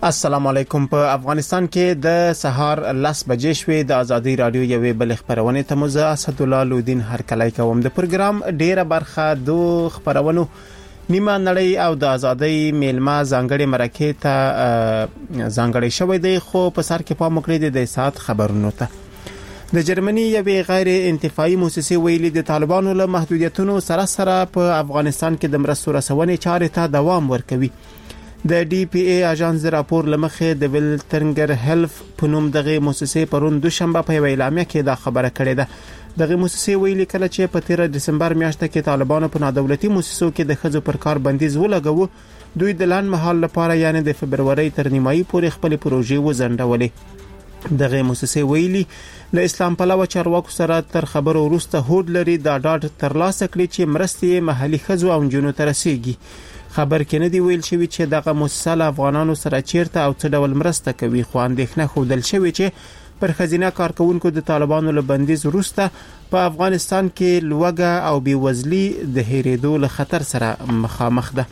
السلام علیکم. په افغانستان کې د سهار 10 بجې شوې د ازادي رادیو یوې بل خبرونه ته مزه اسد الله لودین هر کله کوم د پروګرام ډیره برخه دو خبرونو نیمه نړۍ او د ازادي میلمه ځانګړي مرکه ته ځانګړي شوې دی، خو په سر کې پام وکړئ د ساعت خبرونو ته د جرمني یوې غیر انتفاعي مؤسسې ویلي د طالبانو له محدودیتونو سره په افغانستان کې د مرستو رسونې چارې ته دوام ورکوي. د ډي پی ای اژانس راپور لمخې د ویلټرنګر هیلف په نوم دغه مؤسسې پرون دوشنبه په اعلامیه کې دا خبره کړې ده. دغه مؤسسې ویلي کله چې په 13 دسمبر میاشت کې طالبانو په نادولتي مؤسسو کې د خځو پر کار بندیز ولګاوه، دوی د لاند مهال لپاره یعنی د فبروري تر نیمایي پورې خپل پروژې وزندولې. دغه مؤسسې ویلي له اسلام پلوه چارواکو سره تر خبرو وروسته هوډ لري دا ډاډ ترلاسه کړي چې مرستې محلي خځو او جنونو ته رسیږي. خبر کې نه دی ویل شوی چې دغه مؤسسه له افغانانو سره چیرته او څه ډول مرسته کوي، خو اندېښنه خوندل شوی چې پر خزینه کارکونکو د طالبانو له بندیز وروسته په افغانستان کې لوږه او بیوزلي د هېرېدو له خطر سره مخامخ ده.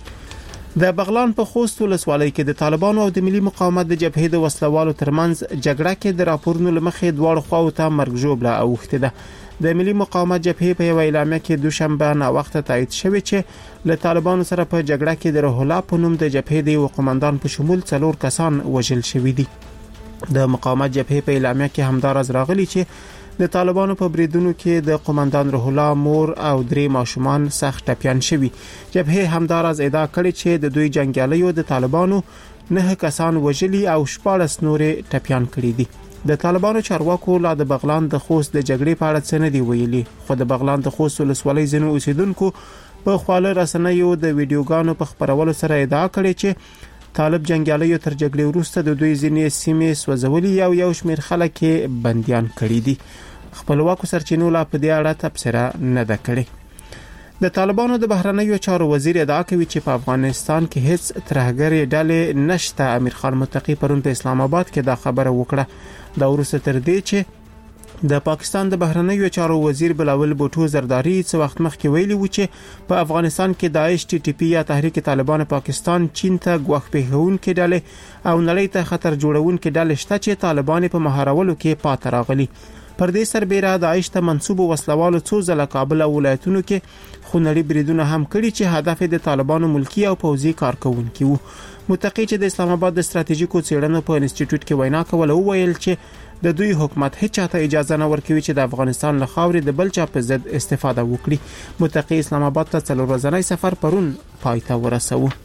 د بغلان په خوست ولسوالۍ کې د طالبانو او د ملي مقاومت د جبهې د وسلوالو ترمنځ جګړه کې د راپورونو لمخې دواړو خواو ته مرګ ژوبله اوښتې ده. د ملي مقاومت جبهې په اعلامیه کې دوشنبه نا وخت تایید شوی چې له طالبانو سره په جګړه کې د روح الله په نوم د جبهې د قومندان په شمول 4 کسان وژل شوي دي. د مقاومت جبهې په اعلامیه کې همدارز راغلي چې د طالبانو په بریدونو کې د قومندان روح الله مور او 3 ماشومان سخت ټپيان شوي. جبهې همدارز ادعا کړې چې د دوی جنگیالیو د طالبانو 9 کسان وژلي او 14 نورې ټپيان کړي دي. د طالبانو چارواکو لا د بغلان د خوست د جګړې په اړه څه نه دی ویلي، خو د بغلان د خوست ولسوالۍ ځینو اوسیدونکو په خواله رسنیو د ویډیوګانو په خبرولو سره ادعا کړې چې طالب جنگیالیو تر جګړې وروسته د دوی ځینې سیمې سوځولي او یو شمېر خلک بنديان کړي دي. خپلواکو سرچینو لا په دې اړه تبصره نه ده کړې. د طالبانو د بهرنیو چارو وزیر ادعا کوي چې په افغانستان کې هیڅ ترهګرې ډلې نشته. امیر خان متقی پرون په اسلام آباد کې دا خبره وکړه. دا وروسته تر دې چې د پاکستان د بهرنیو چارو وزیر بلاول بوټو زرداری څو وخت مخکې ویلي و چې په افغانستان کې داعش ټي ټي پی یا تحریک طالبان پاکستان چین ته ګواښ پیښونکې ډلې او نړۍ ته خطر جوړونکې ډلې شته چې طالبان په مهارولو کې پاتې راغلي. پر دې سربېره داعش ته منسوب وسلوالو څو ځله کابل او ولایتونو کې خونړي بریدونه هم کړي چې هدف د طالبانو ملکی او پوځي کارکونکي وو. متقی چې د اسلام آباد د ستراتیژیکو څېړنو په انسټیټیوټ کې وینا کوله وویل چې د دوی حکومت هیڅ چاته اجازه نه ورکوي چې د افغانستان له خاورې د بل چا په ضد استفاده وکړي. متقی اسلام آباد ته 4 ورځنی سفر پرون پای ته ورسوه.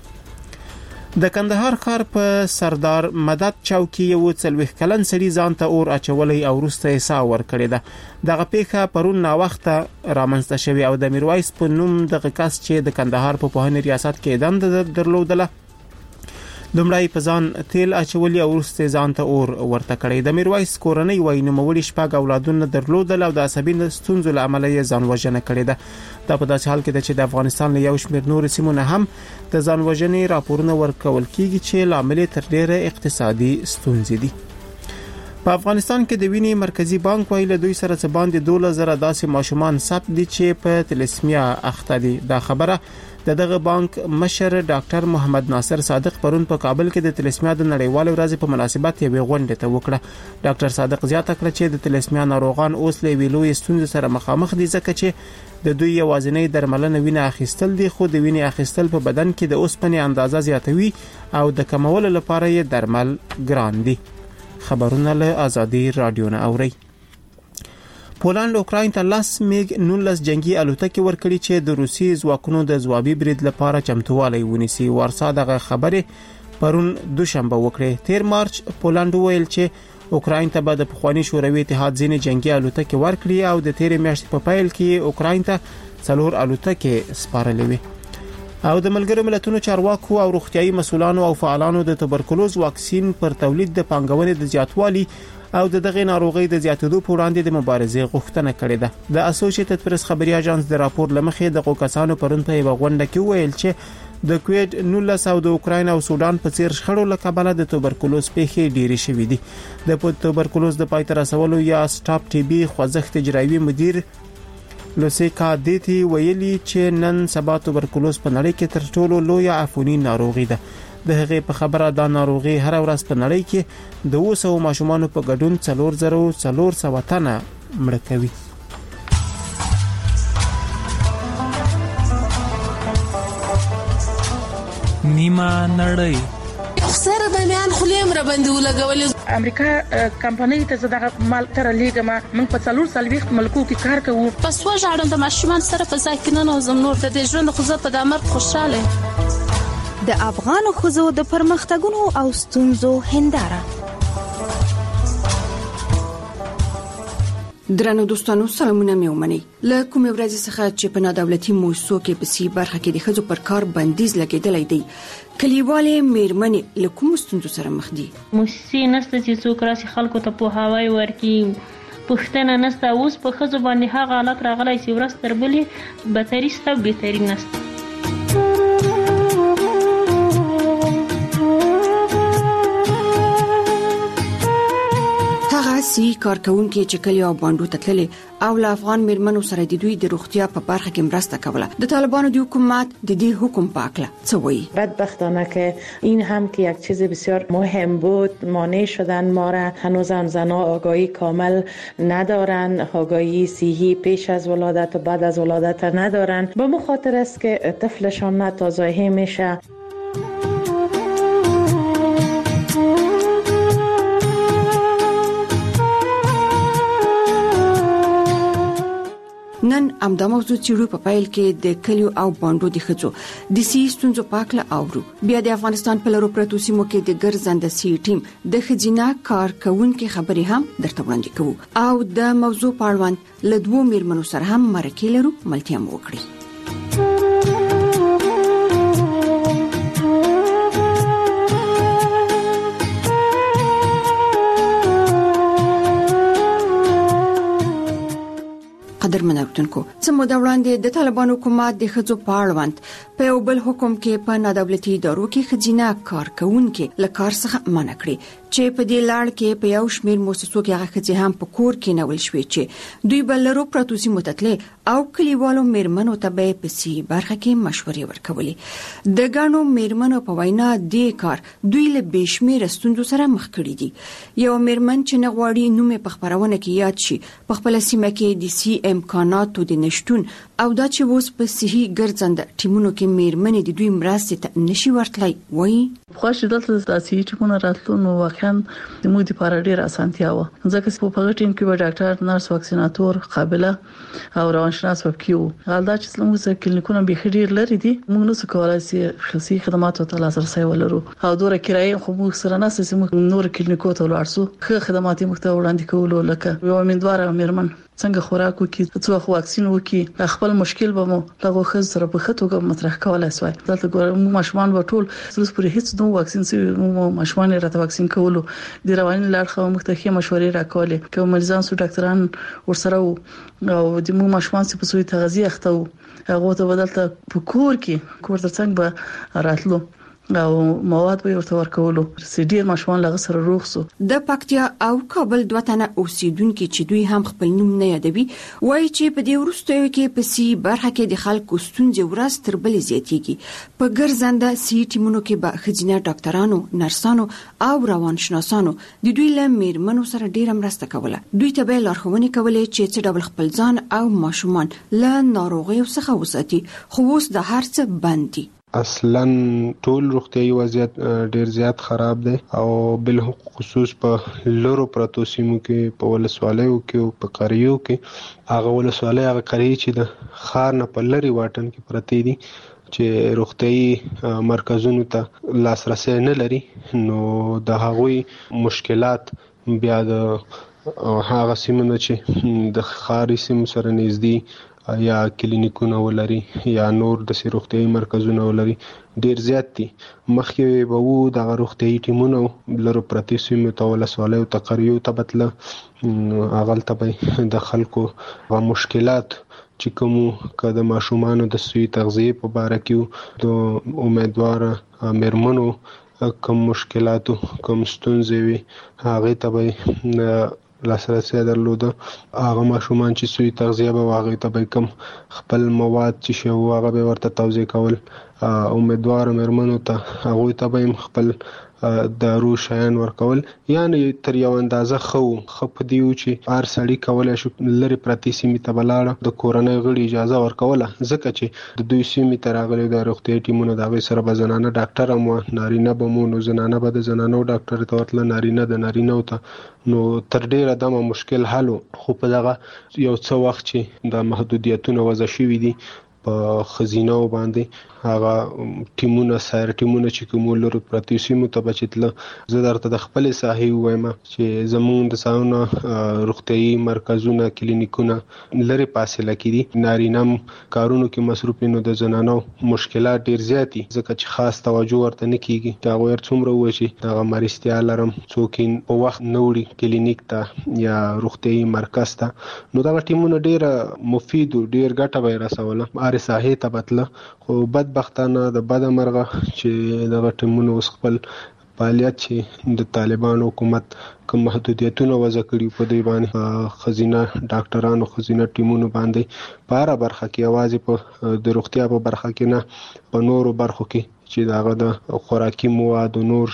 د کندهار ښار په سردار مدد چوکي یو 40 کلن سړي ځان ته اور اچولې او وروسته یې ساه ورکړې ده. دغه پیښه پرون نا وخته رامنځته شوې او د میرویس په نوم دغه کس چې د کندهار په پوهنې ریاست کې دنده درلودله لومړی په ځان تیل اچولي او وروسته ځان ته اور ورته کړی. د میرویس کورنۍ وایي نوموړي 6 اولادونه درلودل او د عصبي ستونزو له امله یې ځان وژنه کړې ده. دا په داسې حال کې ده چې د افغانستان له یو شمېر نور سیمو نه هم د ځان وژنې راپورونه ورکول کیږي چې لامل تر ډیره اقتصادي ستونزې دي. په افغانستان کې د وینې مرکزی بانک ویل دوی سره څه باندې 12,000 داسې ماشومان ثبت دي چې په تلسمیا اخته دي. دا خبره دغه بانک مشر ډاکټر محمد ناصر صادق پرون په کابل کې د تلسمیا د نړیوال ورځې په مناسبت یوه غونډه ته وکړه. ډاکټر صادق زیاته کړه چې د تلسمیا ناروغان اوس له ویلوې ستونزې سره مخامخ دي ځکه چې د دوی یوازینی درملنه وینه اخیستل دي، خو د وینې اخیستل په بدن کې د اوسپنې اندازه زیاتوي او د کمولو لپاره یې درمل ګران دي. خبرونه له ازادي رادیو نه اوري. پولند اوکراین ته 10 میګ 19 جنگي الوتکې ورکړي چې د روسي ځواکونو د ځوابي برید لپاره چمتووالی ونیسي. وارسا دغه خبره پرون دوشنبه وکړه. 13 مارچ پولند ویل چې اوکراین ته به د پخوانی شوروي اتحاد ځینې جنگي الوتکې ورکړي او د 13 میاشتې په پیل کې اوکراین ته 4 الوتکې سپارلې وي. او د ملګرو ملتونو چارواکو او روغتيایي مسؤلانو او فعالانو د توبرکلوز واکسین پر تولید د پانګونې د زیاتوالي او دغه ناروغي د زیاتېدو په وړاندې د مبارزې غوښتنه کړې ده. د اسوسییټډ پریس خبري اژانس د راپور لمخې د کسانو پرون په یو غونډه کې ویل چې د کووید 19 او د اوکراین او سودان په څیر شخړو له کبله د توبرکلوز پیښې ډېرې شوې دي. د توبرکلوز د پای ته رسولو یا سټاپ ټي بي خوځښت اجرایي مدیر لوسیکا دیتی ویلي چې نن سبا توبرکلوز په نړۍ کې تر ټولو لوی عفونی ناروغي ده. د هغې په خبره دا ناروغي هر ورځ په نړۍ کې د 200 ماشومان په ګډون 4400 تنه مړ کوي. نیمه نړۍ سره د میان خلیم را باندې ولګولې. امریکا کمپنۍ ته زړه مال تر لیګما موږ په 4 ملکو کې کار کوو. پس وژاړم د ماشومان سره په ځای کې نه نوزم نور د ژوند خو زه په دمر خوشاله. د افغان ښځو د پرمختګونو او ستونزو هنداره. درنو دوستانو سلامونه مې ومني. له کومې ورځې څخه چې په نادولتي موسسو کې په سی برخه کې د ښځو پر کار بندیز لګیدلې دی، کلیوالې میرمنې له کوم ستونزو سره مخ دي؟ موسسې نشته چې څوک راسي خلکو ته پوهاوی ورکړي، پښتنه نشته. اوس په ښځو باندې هغه حالت راغلی چې ورځ تر بلې بدتري شته او بهتري نشته. سی کارکونکو چې کلی او باندو تتللې او له افغان میرمنو سره د دوی د روغتیا په برخه کې مرسته کوله. د طالبانو د حکومت د دې حکم پاکله څه وایي؟ بدبختانه که این هم که یک چیز بسیار مهم بود مانع شدن ما را. هنوز هم زنها آگاهی کامل ندارن، آگاهی صحی پیش از ولادت و بعد از ولادت ندارن. به مخاطر است که طفلشان ناتازایی میشه. نن امدا موضوع چې په پایل کې د کلیو او باندو د ښځو د سیستونزو پاکله اورو. بیا د افغانستان په لرو پرتو سیمو کې د ګرځنده سی ټیم د خزینه کارکونکو خبرې هم درته وړاندې کوو او د موضوع په اړه له دوه میرمنو سره هم مرکه لرو ملتیا مو وکړي. قدرمن اورېدونکو، څه موده وړاندې د طالبانو حکومت د ښځو په اړوند په یو بل حکم کې په نادولتي ادارو کې خزینه کارکونکو له کار څخه منع کړي چې په دې لړ کې په یو شمېر مؤسسو کې هغه ښځې هم په کور کې نول شوې چې دوی بل لرو پروتوسي متتلې او کلیوالو میرمنو ته به په سی برخه کې مشورې ورکولې. د ګڼو میرمنو په وینا دې کار دوی له بشمیر ستونزو سره مخ کړي دي. یو میرمن چې نغواړي نوم په خبرونه کې یاد شي په خپل سیمه کې د سی امکاناتو د نشټون او دا چې اوس په صحي ګرځنده ټیمونو کې میرمنې د دوی مرستې ته نشي ورتلای وایي. خوښ دلته د صحي ټیمونو راتلو نو واقعا د موږ لپاره ډیر اسانتیا و، ځکه چې په هغه ټیم کې به ډاکټر، نرس، واکسیناتور، قابله او روانشناس وکیو. غلدا چې موږ سره کلینیکونه به ډیر لري دي، موږ نو څه کولای شي خصوصي خدماتو ته لاسرسي ولرو او دوره کرایه خو موږ سره نه سې موږ نور کلینیکو ته ورسو خو خدمات موږ ته وړاندې کولو لکه یو امیندوار میرمن څنګه خوراک وکي، څو واکسین وکي، خپل مشکل به مو لغه خز سره په خطوګه مطرح کولای شوی. دلته ګورم ماشومان به ټول سلس پرې هیڅ نو واکسین سي ماشومان راته واکسین کولو د رواني لارښوونې مختلفه مشورې راکولې کوم مریضان سو ډاکټران ورسره او د مو ماشومان په سوی تغذیه اخته هغه ته بدلته په کور کې کور ترڅنګ به راتلو او مواد به ورته ورکولو ډیر ماشومان لغه سره روغ سو. د پکتیا او کابل دوه تنه اوسیدونکو چې دوی هم خپل نوم نه یادوي وایي چې په دې وروستیو کې په سی برخه کې د خلکو ستونزې ورځ تر بلې زیاتېږي. په ګرځنده سی ټیمونو کې به خزینه ډاکټرانو، نرسانو او روانشناسانو د دوی له میرمنو سره ډیره مرسته کوله. دوی ته به لارښوونې کولې چې څه ډول خپل ځان او ماشومان له ناروغیو څخه وساتي، خو اوس د هر څه بند دي. اصلا ټول روغتيایي وضعیت ډیر زیات خراب دی او بل خصوص په لورو پروتو سیمو کې په ولسوالیو کې او په قریو کې هغه ولسوالۍ هغه قریه چې د خار نه په لري واټن کې پرتی دي چې روغتيایي مرکزونو ته لاسرسي نه لري، نو د هغوی مشکلات بیا د هغه سیمونه چې د خاري سیمو سره نږدې یا کلینیکونه ولري یا نور د روغتيایي مرکزونه ولري ډیر زیات دي. مخکې به وو د روغتيایي ټیمونو لرو پرتی سیمو ته ولسوالیو ته قریو ته بتله اغل ته د خلکو غو مشکلات چې کوم کده ماشومان د سوی تغذیه په اړه کې د امیدوار میرمنو کوم مشکلات کوم ستونزې وي هغه ته لاسرسي درلوده. هغه ماشومان چې سوی تغذیه به واغې ته به کم خپل مواد چې شو هغه به ورته توزیع کول امیدوار مېرمنو ته هغه ته به خپل دارو شایان ورکول، یعنی تر یو اندازه خو پدیو چې هر سړی کولای شي لری پرتی سیمې ته بلاړه د کورنۍ غړي اجازه ورکوله، ځکه چې د دوی سیمې ته راغلي د روغتي ټیمونو د غي سره بزنانه ډاکټر مو نارینه به مو نو زنانه به د زنانو ډاکټر ته ورتل، نارینه د نارینه ته نو تر ډیره دمه مشکل حل، خو په دغه یو څه وخت چې د محدودیتونو وضع شوي دي په خزینه باندې هغه ټیمونه سایر ټیمونه چې کوم لري پرتی سیمو ته بچتل، زه درته د خپل صحیح وایم چې زموږ د ساونه روغتي مرکزونه کلینیکونه لري فاصله کې دي، نارینه کارونو کې مصروف نو د زنانو مشکلات ډیر زیاتی، ځکه چې خاص توجه ورته نه کیږي دا غوړ څومره وشي دا مرستیا لرم څوک په وخت نوړي کلینیک ته یا روغتي مرکز ته، نو دا ټیمونه ډیر مفید او ډیر ګټه به رسوله اره صحیح ته بتله، خو بدبختانه د بد مرغه چې د ټیمونو وس خپل فعالیت چې د طالبان حکومت کوم محدودیتونه وضع کړي په دی باندې خزینه ډاکټرانو خزینه ټیمونو باندې په اړه برخه کې आवाज په د روغتیا په برخه کې نه په نورو برخو کې چې داغه د خوراکي مواد او نور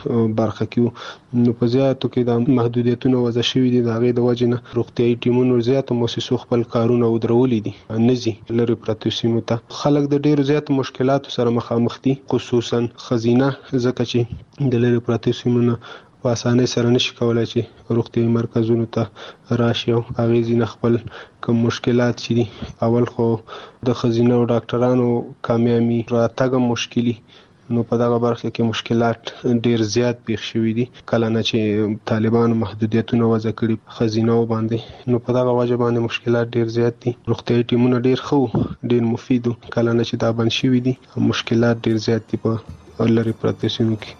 برخه کې نو په زیاتو کې د محدودیتونو وضع شوی دي، داغه د وجنه روغتيایي ټیمونو زیاتو مؤسسو خپل کارونه ودرولې دي، نزي لري پرتی سیمو ته خلک د ډیرو زیات مشکلاتو سره مخامخ دي، خصوصا خزینه ځکه چې د لري پرتی سیمو په اسانه سره نشي کولای چې روغتيایي مرکزونو ته راشي او هغه ځینې خپل کوم مشکلات چې دي اول خو د خزینه او ډاکټرانو کامیابی راتګ مشکلي، نو په دغه برخه کې مشکلات ډیر زیات پیښ شوي دي کله نه چې طالبان محدودیتونه وضع کړي خزینه باندې، نو په دغه وجه باندې مشکلات ډیر زیات دي، روغتيایي ټیمونه ډیر خو ډیر مفید کله نه چې دا بند شوي دي، مشکلات ډیر زیات دي په لری پرتی سیمو کې.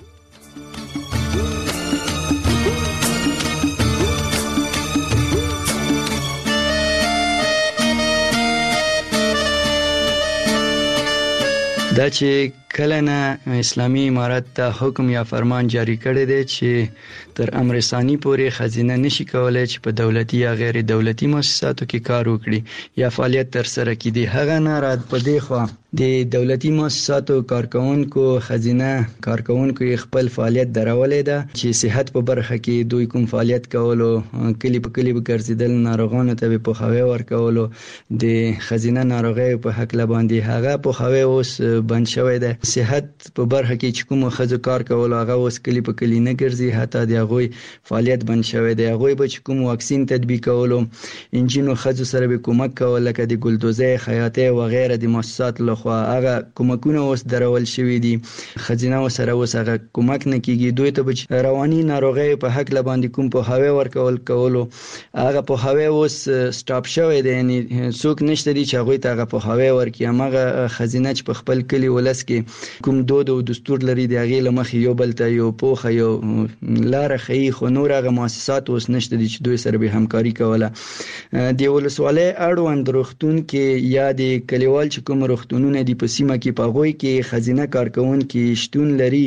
دا چې کله نه اسلامي امارت ته حکم یا فرمان جاری کړی دی چې تر امر ثانی پورې خزینه نشي کولای چې په دولتي یا غیر دولتي مؤسساتو کې کار وکړي یا فعالیت تر سره کړي، هغه نه رات په دی خو د دولتي مؤسساتو کارکونکو خزینه کارکونکو خپل فعالیت درولې ده چې صحت په برخه کې دوی کوم فعالیت کولو کلی په کلی ګرځیدل ناروغانو ته په خوي ورکولو د خزینه ناروغي په حق لباندې هغه په خوي اوس بند شوی ده، صحت په برخه کې چې کوم خزو کار کولو هغه اوس کلی په کلی نه ګرځي، حتی د هغه فعالیت بند شوی دی، هغه به چې کوم واکسین تطبیق کولو انجینو خزو سره به کومک کول لکه د ګلدوزي خیاطه و غیره د مؤسسات له خوا هغه کومکونه اوس درول شوی دي، خزینه سره اوس هغه کومک نه کیږي، دوی ته رواني ناروغي په حق لباندې کوم په هوا ورکول کولو هغه په هوا اوس سټاپ شوی دی، یعنی څوک نشته دي چې هغه ته هغه په هوا ورکي، هغه خزینه چې په خپل کلی ولس کې کوم دود او دستور لري دی هغه لمخ یو بل ته یو پوخه یو لار خي، خو نور هغه مؤسسات اوس نشته دي چې دوی سره به همکاري کوله. د ولسوالۍ اړوند روغتون کې یا د کلیوال چې کوم روغتونونه دی په سیمه کې پاغوي کې خزینه کارکون کې شتون لري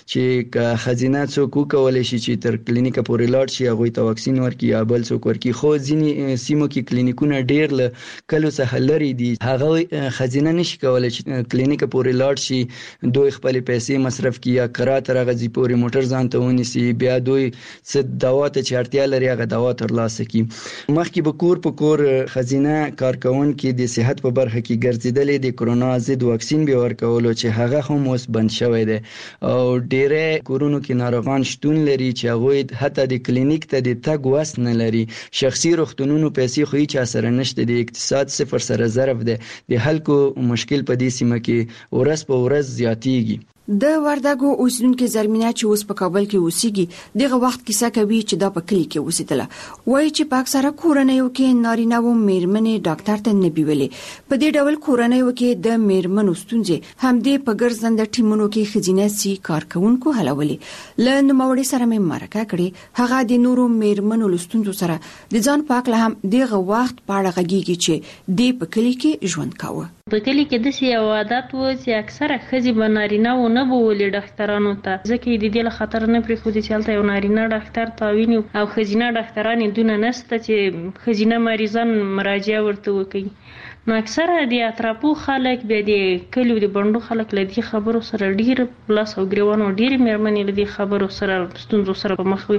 چې خزینه څوک کولای شي چې تر کلینیک پورې لاړ شي هغه ته واکسین ورکړي یا بل څوک ورکړي، خو ځینې سیمو کې کلینیکونه ډیر له کلو څخه لري دي، هغه خزینه نشي کولای چې کلینیک پورې لاړ شي، دوی خپل پیسې مصرف کړي یا قرات راغزي پورې موټر ځان ته ونیسي، بیا دوی څه دوا ته چارتیا لري هغه دوا ترلاسه کړي. مخکې به کور په کور خزینه کارکون کې د صحت په برخه کې ګرځیدلې د کرونا ضد واکسین به ورکولو چې هغه هم اوس بند شوی دی او ډېر کورونو کې ناروغان شتون لري چې هغه حتی د کلینیک ته د تګ وس نه لري، شخصي روغتونونو پیسې خو هیڅ اثر نشته، د اقتصاد صفر سره ضرب دی، د خلکو مشکل په دې سیمه کې ورځ په ورځ زیاتیږي. د وردګو اوسیدونکو زرمینه چې اوس په کابل کې اوسېږي دغه وخت کیسه کوي چې دا په کلی کې اوسېدله، وایي چې په اکثره کورنیو کې نارینه و میرمنې ډاکټر ته نه بیولې، په دې ډول کورنیو کې د میرمنو ستونزې همدې په ګرځنده ټیمونو کې خزینه سي کارکونکو حلولې. له نوموړي سره مې مرکه کړې، هغه د نورو میرمنو ستونزو سره د ځان پاک له هم دغه وخت په اړه غږیږي چې د په کلی کې ژوند کاوه. په کلی کې د یو عادت و چې اکثره ښځې به نارینه و نه بولي ډاکټرانو ته، ځکه د دې له خطر نه پرېښودي چې هلته یو نارینه ډاکټر تعاوني او ښځینه ډاکټرانې دونه نشته چې ښځینه مریضان مراجعه ورته وکړي. نو اکثره د اطرافو خلک بیا د کلیو د بڼډو خلک له دې خبرو سره ډېر لاس او ګریوان او ډېرې مېرمنې له دې خبرو سره ستونزو سره په مخ وي.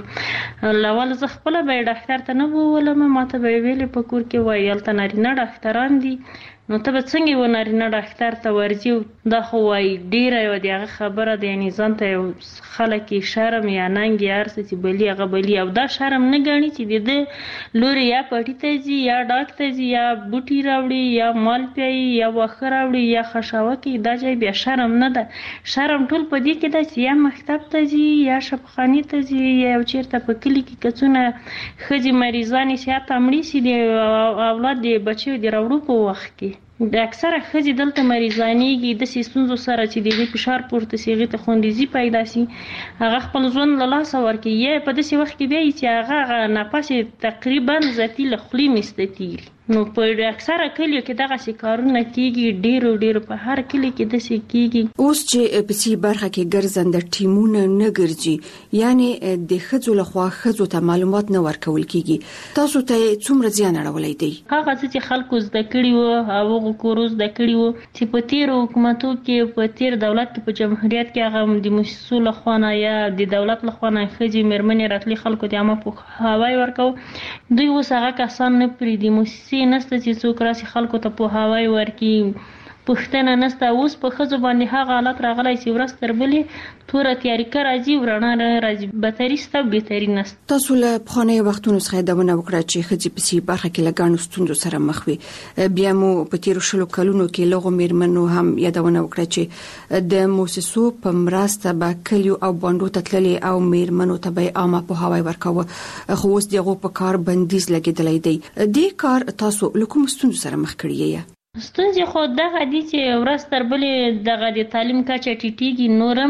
اول زه خپله به یې ډاکټر ته نه بولم، ماته به یې ویلې په کور کې وایي هلته نارینه ډاکټران دي، نو ته به څنګه یو نارینه ډاکټر ته ورځي؟ دا خو وایي ډېره یوه د هغه خبره ده، یعنې ځان ته یو خلک یې شرم یا ننګ یا هر څه چې بلي هغه بلي، او دا شرم نه ګڼي چې د ده لورې یا پټي ته ځي یا ډاک ته ځي یا بوټي راوړي یا مال پیایي یا واښه راوړي یا خشاوه کوي. دا ځای بیا شرم نه ده. شرم ټول په دې کې ده چې یا مکتب ته ځي یا شفاخانې ته ځي یا یو چېرته په کلي کې کڅونه ښځې مریضانې چې حتی مړې شي د اولاد د بچیو د راوړو په وخت کې. د اکثره ښځې دلته مریضانېږي داسې ستونزو سره چې د هغې فشار پورته شي، هغې ته خوندیزي پیدا شي، هغه خپل ژوند له لاسه ورکوي، یا په داسې وخت کې بیا چې هغه نفس تقریبا ذاتي له خولې میسته کېږي. نو په اکثره کلیو کې دغسې کارونه کېږي، ډېرو په هر کلي کې داسې کېږي. اوس چې په سي برخه کې ګرځنده ټیمونه نه ګرځي، یعنی د ښځو لخوا ښځو ته معلومات نه ورکول کېږي، تاسو ته څومره زیان اړولی دی؟ هغه څه چې خلکو زده کړي وو او هغو کورو زده کړي وو چې په تېرو حکومتو کې په تېر دولت کې په جمهوریت کې هغه د موسسو لخوا نه یا د دولت لخوا نه ښځې مېرمنې راتلې خلکو ته عامه پوهاوی ورکوه. دوی اوس هغه کسان نه پرېږدي، موسسې نشته چې څوک راسي خلکو ته پوهاوی ورکړي، پوښتنه نشته. اوس په ښځو باندې هغه حالت راغلی چې ورځ تر بلې توره تیاریکه راځي او رڼا راځي، بدتري شته او بهتري نشته. تاسو له پخوانیو وختونو څخه یادونه وکړه چې ښځې په سي برخه کې له ګڼو ستونزو سره مخ وي. بیا مو په تېرو 20 کلونو کې له هغو مېرمنو هم یادونه وکړه چې د موسسو په مرسته به کلیو او بانډو ته تللې او مېرمنو ته به یې عامه پوهاوی ورکاوه، خو اوس د هغو په کار بندیز لګېدلی دی. دې کار تاسو له کومو ستونزو سره مخ کړی یې؟ ستونزې خو دغه دي چې ورځ تر بلې دغه د تعلیم کچه ټیټېږي نورم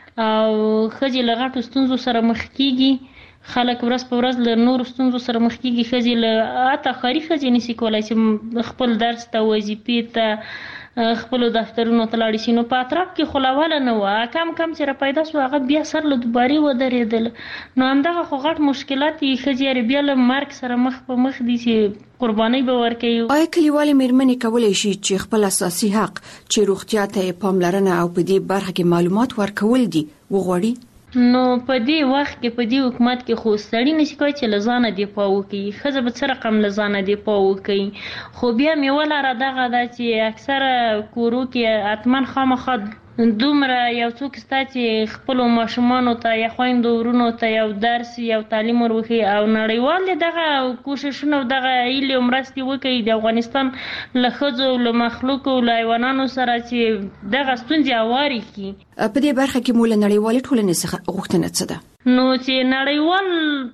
او ښځې له غټو ستونزو سره مخ کېږي، خلک ورځ په ورځ له نورو ستونزو سره مخ کېږي. ښځې له حتی ښاري ښځې نشي کولی چې خپل درس ته، وظیفې ته، خپلو دفترونو ته لاړې شي. نو په اطراف کې خو له اوله نه وه، کم چې را پیدا شو هغه بیا سر له دوبارې ودرېدل. نو همدغه خو غټ مشکلات دي. ښځې بیا له مرګ سره مخ په مخ دي چې قرباني به ورکوي. آیا کلیوالې مېرمنې کولی شي چې خپل اساسي حق چې روغتیا ته پاملرنه او په دې برخه کې معلومات ورکول دي وغواړي؟ نو په دې وخت کې په دې حکومت کې خو سړی نشي کولی چې له ځانه دفاع وکړي، ښځه به څه رقم له ځانه دفاع وکړي. خو بیا مې ولاره دغه ده چې اکثره کورو کې حتما خامخا دومره یو څوک شته چې خپلو ماشومانو ته یا خویندو ورونو ته یو درس یو تعلیم ورښيي او نړیوال دغه کوششونه او دغه هیلې او مرستې وکړي د افغانستان له ښځو له مخلوقو له حیوانانو سره چې دغه ستونزې هوارې کړي. په دې برخه کې مو له نړیوالې ټولنې څخه غوښتنه څه ده؟ نو چې نړیوال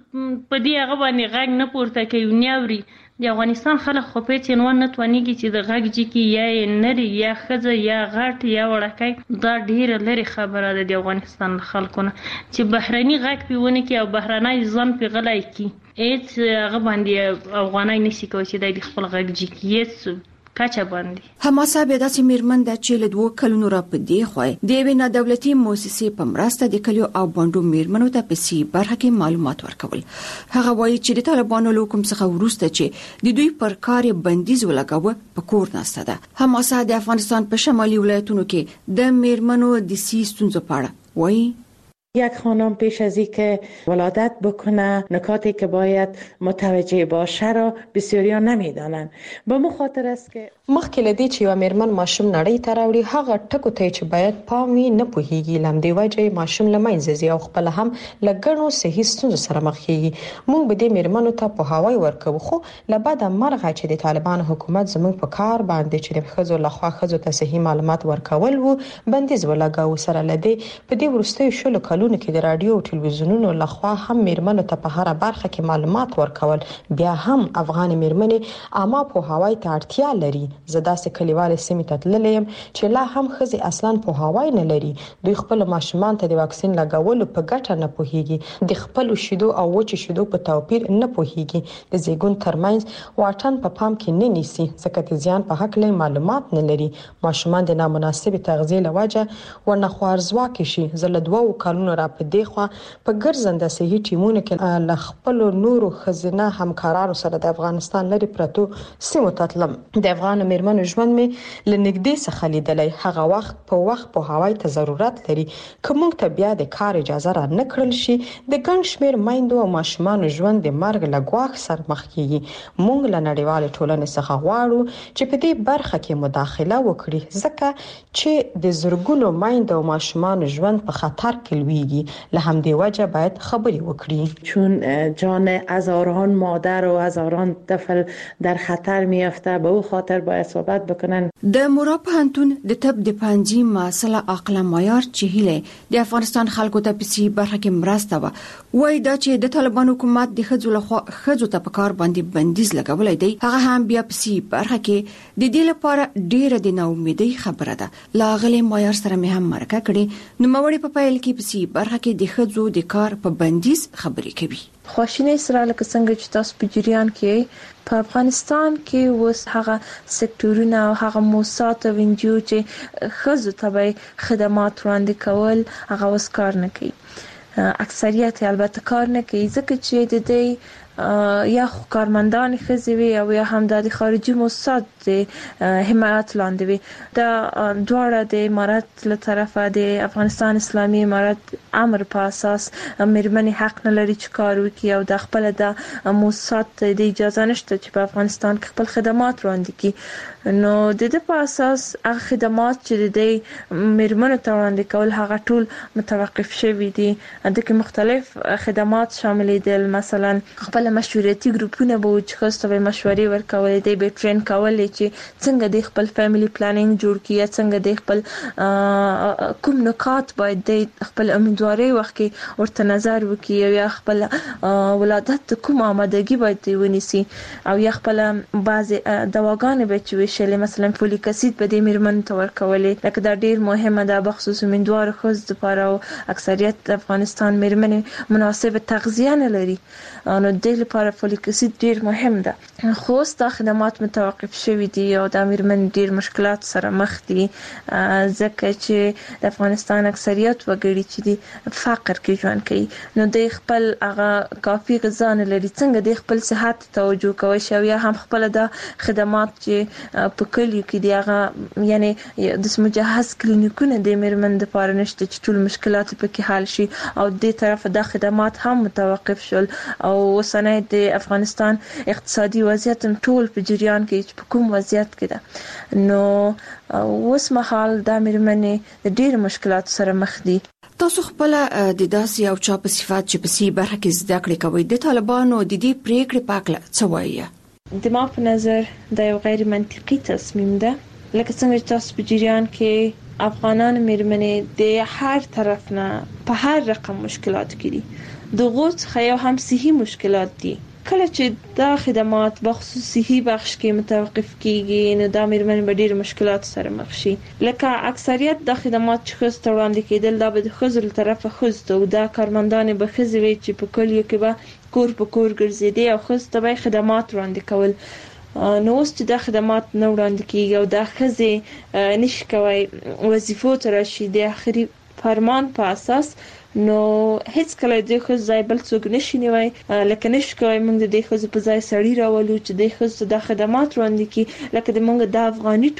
په دې هغه باندې غږ نه پورته کوي، نه اوري. د افغانستان خلک خو په عنوان نه توانېږي چې د غږ جګي یا نري یا ښځه یا غټ یا وړکی، دا ډېره لرې خبره ده د افغانستان خلکو نه چې بهرني غږ پې ونه کړي او بهرنی ځان پې غلی کړي. هېڅ هغه باندې افغانی نشي کولی چې دی د خپل غږ جګ کړي، هېڅ کچه باندې. حماسه بیا داسې مېرمن ده چې له 2 کلونو را په دې خوا د یوې نادولتي موسسې په مرسته د کلیو او بانډو مېرمنو ته په سي برخه کې معلومات ورکول. هغه وایي چې د طالبانو له حکم څخه وروسته چې د دوی پر کار بندیز ولګاوه په کور ناسته ده. حماسه د افغانستان په شمالي ولایتونو کې د مېرمنو د سي ستونزو په اړه وایي: یک خانم پیش از اینکه ولادت بکنه نکاتی که باید متوجه باشه را بسیاریا نمیدانند. به مخاطر است که مخکې له دې چې یو مېرمن ماشوم نړۍ ته راوړي هغه ټکو ته چې باید پام وي نه پوهیږي، لمدې وجه ماشوم له منځه ځي او خپل هم له ګڼو صحي ستونزو سره مخ کیږي. موږ به دې مېرمنو ته پوهاوی ورکوو، خو له بده مرغه چې د طالبان حکومت زموږ په کار باندې چې د ښځو لخوا ښځو ته صحي معلومات ورکول وو بندیز ولګاوه. سره له دې په دې وروستیو 20 کلونو کلونو کې د رادیو او ټلویزیونونو لخوا هم میرمنو ته په هر برخه کې معلومات ورکول، بیا هم افغان میرمنې عامه پوهاوی ته اړتیا لري. زدا سه کلیوال سیمې ته تللم چې لا هم خزي اصلا پوهاوی نه لري. دوی خپل ماشومان ته د واکسین لګولو په ګټه نه پوهیږي، د خپل شیدو او وچ شیدو په توپیر نه پوهیږي، د زیګون ترمنځ واټن په پام کې نه نیسي ځکه د زیان په حق له معلومات نه لري. ماشومان د نامناسب تغذیه لوجه ورنه خوارزواکي شي. زله 2 کالونو را په دیخوا په ګرځنده صحي ټیمونو کې ل خپل نورو خزینه همکارانو سره د افغانستان لري پرتو سیمو تطلم. د افغان میرمنو ژوند می لنګدې څخه لیدلای. هغه وخت په وخت په هوای ته ضرورت لري. کوم ته بیا د کار اجازه را نکړل شي د ګڼ شمیر میندو او ماشومان ژوند د مرګ لګواخ سر مخ کیږي. مونږ له نړیوال ټولنې څخه غواړو چې په دې برخه کې مداخله وکړي ځکه چې د زرګونو میندو او ماشومان ژوند په خطر کې لویږي. له همدې وجه باید خبري وکړي چون جان هزاران مادر و هزاران طفل در خطر میافته، به او خاطر باید صحبت بکنن. د مورا پوهنتون د طب د پنځي مسله عقل معیار چې هله د افغانستان خلکو ته پسې برخه کې مرسته وای دا چې د طالبان حکومت د خځو لخوا خځو ته په کار باندې بندیز لګولای دی، هغه هم بیا پسې برخه کې د دې لپاره ډیره د ناامیدۍ خبره ده. لاغلی معیار سره مې هم مرکه کړي نو موري په پایل کې پسې برخه کې د خځو د کار په بندیز خبرې کوي. خواشینی سره لکه څنګه چې تاسو په جریان کې په افغانستان کې وس هغه سکتورونه او هغه موسسات او انجیو چې خځو ته خدمات وړاندې کول هغه وس کار نه کوي. اکثریت البته کار نه کوي ځکه چې د دې یا کارمندان خزوي او یا هم د خارجي موسسات حمایت لاندې وي. دا دواړه د امارات له طرفه د افغانستان اسلامي امارات امر په اساس میرمنې حق نه لري چې کار وکړي او د خپل د موسسات د اجازه نشته چې په افغانستان کې خپل خدمات وړاندې کړي. نو د دې په اساس هغه خدمات چې د میرمنو ته وړاندې کول هغه ټول متوقف شوي دي. د کې مختلف خدمات شامل دي، مثلا خپل مشورتي ګروپونه به چې خاصه مشورې ورکولې دي، به ټرین کولې چې څنګه د خپل فیملی پلانینګ جوړ کړي، څنګه د خپل کوم نکات باید د خپل امیدواري وخت کې ورته نظر وکړي او یا خپل ولادت کوم آمادګي باید ونیسي او یا خپل بعض دواګانې به چې وشلې مثلا فولیک اسید به د میرمنو ته ورکولې. لکه دا ډیر مهمه ده بخصوص امیدوار ښځو لپاره او اکثریت د افغانستان میرمنې مناسب تغذیه نه لري. نو د لپاره فولیک اسید ډیر مهم ده. خو دا خدمات متوقف شوي دي او د میرمنې ډیر مشکلات سره مخ دي ځکه چې د افغانستان اکثریت وګړي چې د فقر کې ژوند کوي. نو د خپل هغه کافي غذا نه لري، څنګه د خپل صحت توجه کوي شو یا هم خپل د خدمات چې په کلیو کې دی هغه یعنی د مجهز کلینیکونه د میرمن لپاره نشته چې ټول مشکلات پکې حل شي او د طرف د خدمات هم متوقف شول او وسنه د افغانستان اقتصادي وضعیت ټول په جریان کې په کوم وضعیت کې ده. نو اوس مهال د میرمنې د ډېر مشکلات سره مخ دي. تاسو خپل د داسې او چا په صفات چې په سي برخه کې زده کړې کوي د طالبانو د دې پریکړې پاکله څه وایي؟ د ما په نظر دا یو غیر منطقي تصمیم ده. لکه څنګه چې تاسو په جریان کې افغانان میرمنې د هر طرف نه په هر رقم مشکلات کې دي. دغه څخه یو هم صحي مشکلات دي. کله چې دا خدمات بخصوص صحي بخش کې متوقف کیږي نو دا میرمنې به ډېر مشکلات سره مخ شي. لکه اکثریت د خدمات چې خص ته وړاندې کېدل دا به د خزر طرفه خص ته دا کارمندان به خزوي چې په کلیو کې به کور په کور ګرځېدي او خص ته به خدمات وړاندې کول. نو اوس چې دا خدمات نه وړاندې کیږي او دا خزه نشي کوي وظیفو ته راشي د اخري فرمان په اساس نو هیڅ کله د خو ځای بل څوک نشي نیوي. لکه نشي کوي موږ د خو په ځای سړی راولو چې د خو د خدمات وړاندې کی لکه د موږ د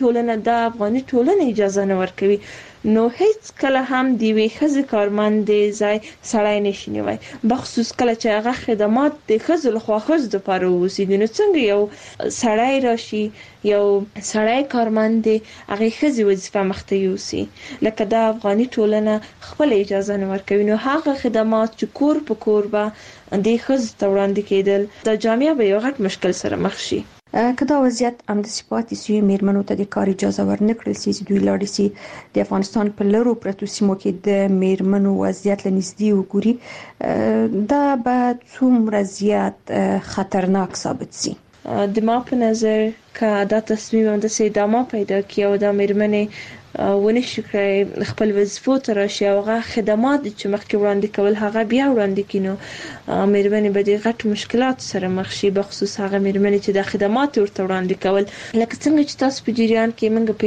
افغاني ټولنه اجازه نه ورکوي. نو هیڅ کله هم دی وی خزي کارمند ځای سړی نشي نیوي بخصوص کله چې هغه خدمات د خزل خو خز د پاره وسیږي. نو څنګه یو سړی راشي یو سړی کارمند هغه خزي وظیفه مخته یوسي لکه د افغاني ټولنه خپل اجازه نه ورکوي. نو هغه خدمات چې کور په کور به د خز ته وړاندې کېدل د جامعه به یو غټ مشکل سره مخ شي. کدا وضعیت هم د صفاتي سوی میرمنو ته د کار اجازه ورنکړل چې دوی لاړ شي د افغانستان په لرو پرتو سیمو کې د میرمنو وضعیت لنږدې وګوري دا به څومره زیات خطرناک ثابت شي. د ما په نظر که دا تصمیم هم د ادامه پیدا کړي او د میرمنې ونشي کړی خپل وظیفو ته راشي او هغه خدمات چې مخکې وړاندې کول هغه بیا وړاندې کینو میرمنې به د غټ مشکلات سره مخ شي بخصوص هغه میرمنې چې د خدمات ورته وړاندې کول لکه څنګه چې تاسو په جریان کې موږ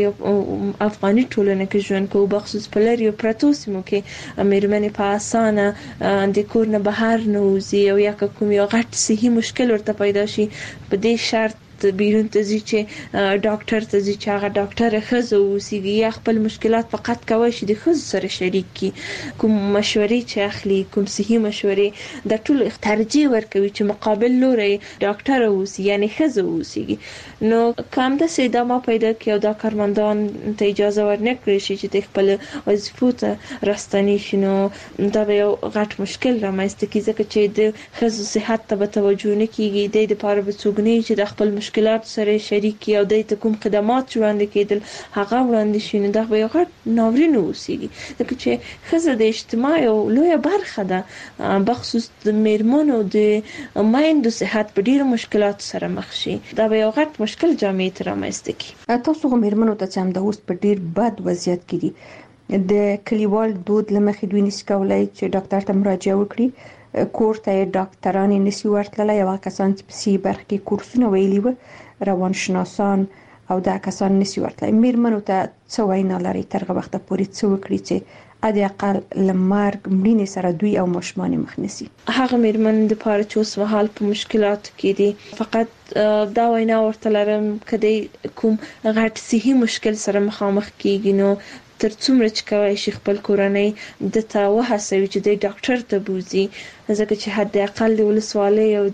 په افغاني ټولنه کې ژوند کوو بخصوص په لري پرتو سیمو کې میرمنې په اسانه د کور نه بهر نه وځي او یا کوم یو غټ صحي مشکل ورته پیدا شي په دې شرط بیرون ته ځي چې ډاکټر ته ځي چې هغه ډاکټر خزه وسیږي یا خپل مشکلات فقط کوي چې د خزه سره شریک کی کوم مشورې چې اخلي کوم صحي مشورې د ټول ترجیح ورکوي چې مقابل لوري ډاکټر وسی یعنی خزه وسیږي نو کوم د ادامه پیدا کیو دا کارمندان ته اجازه ورنکړي شي چې د خپل وظیفو ته راستنی شنو دا یو غټ مشکل رامنځته کیږي چې د خزه صحت ته توجه نه کیږي د لپاره به څوګنی چې د خپل مشکلات سره شریک او د کوم خدمات وړاندې کېدل هغه وړاندې شي دا به یو غټ ناورین وسیږي ځکه چې خزه د اجتماع یو لویه برخه ده بخصوص د میرمنو د مایندو صحت په ډیرو مشکلات سره مخ شي دا به یو غټ مشکل جامعې ته رامنځته کړي. تاسو میرمنو ته چې هم د اوس په ډیر بد وضعیت کې دي د کلیوال دود لمخې دوی نس کولای چې ډاکټر ته مراجعه وکړي کور ته ډاکټران نسی ورتللی یو کسان چې په سی برخه کې کورسونه ویلي و روانشناسان او دا کسان نسی ورتللی میرمنو ته څه وینا لري ترغه وخت پورې څه وکړي چې ادي اقل لمرګ مړینې سره دوی او ماشومان مخ نسی. هغه میرمن د پاره چې اوس مهال په مشکلات کې دي فقط دا وینا ورته لرم کدی کوم غټ صحي مشکل سره مخامخ کیږي نو تر څومره چې کوي شي خپل کورنۍ د تا وهڅوي چې د ډاکټر ته بوزي ځکه چې حد اقل د ولسوالۍ او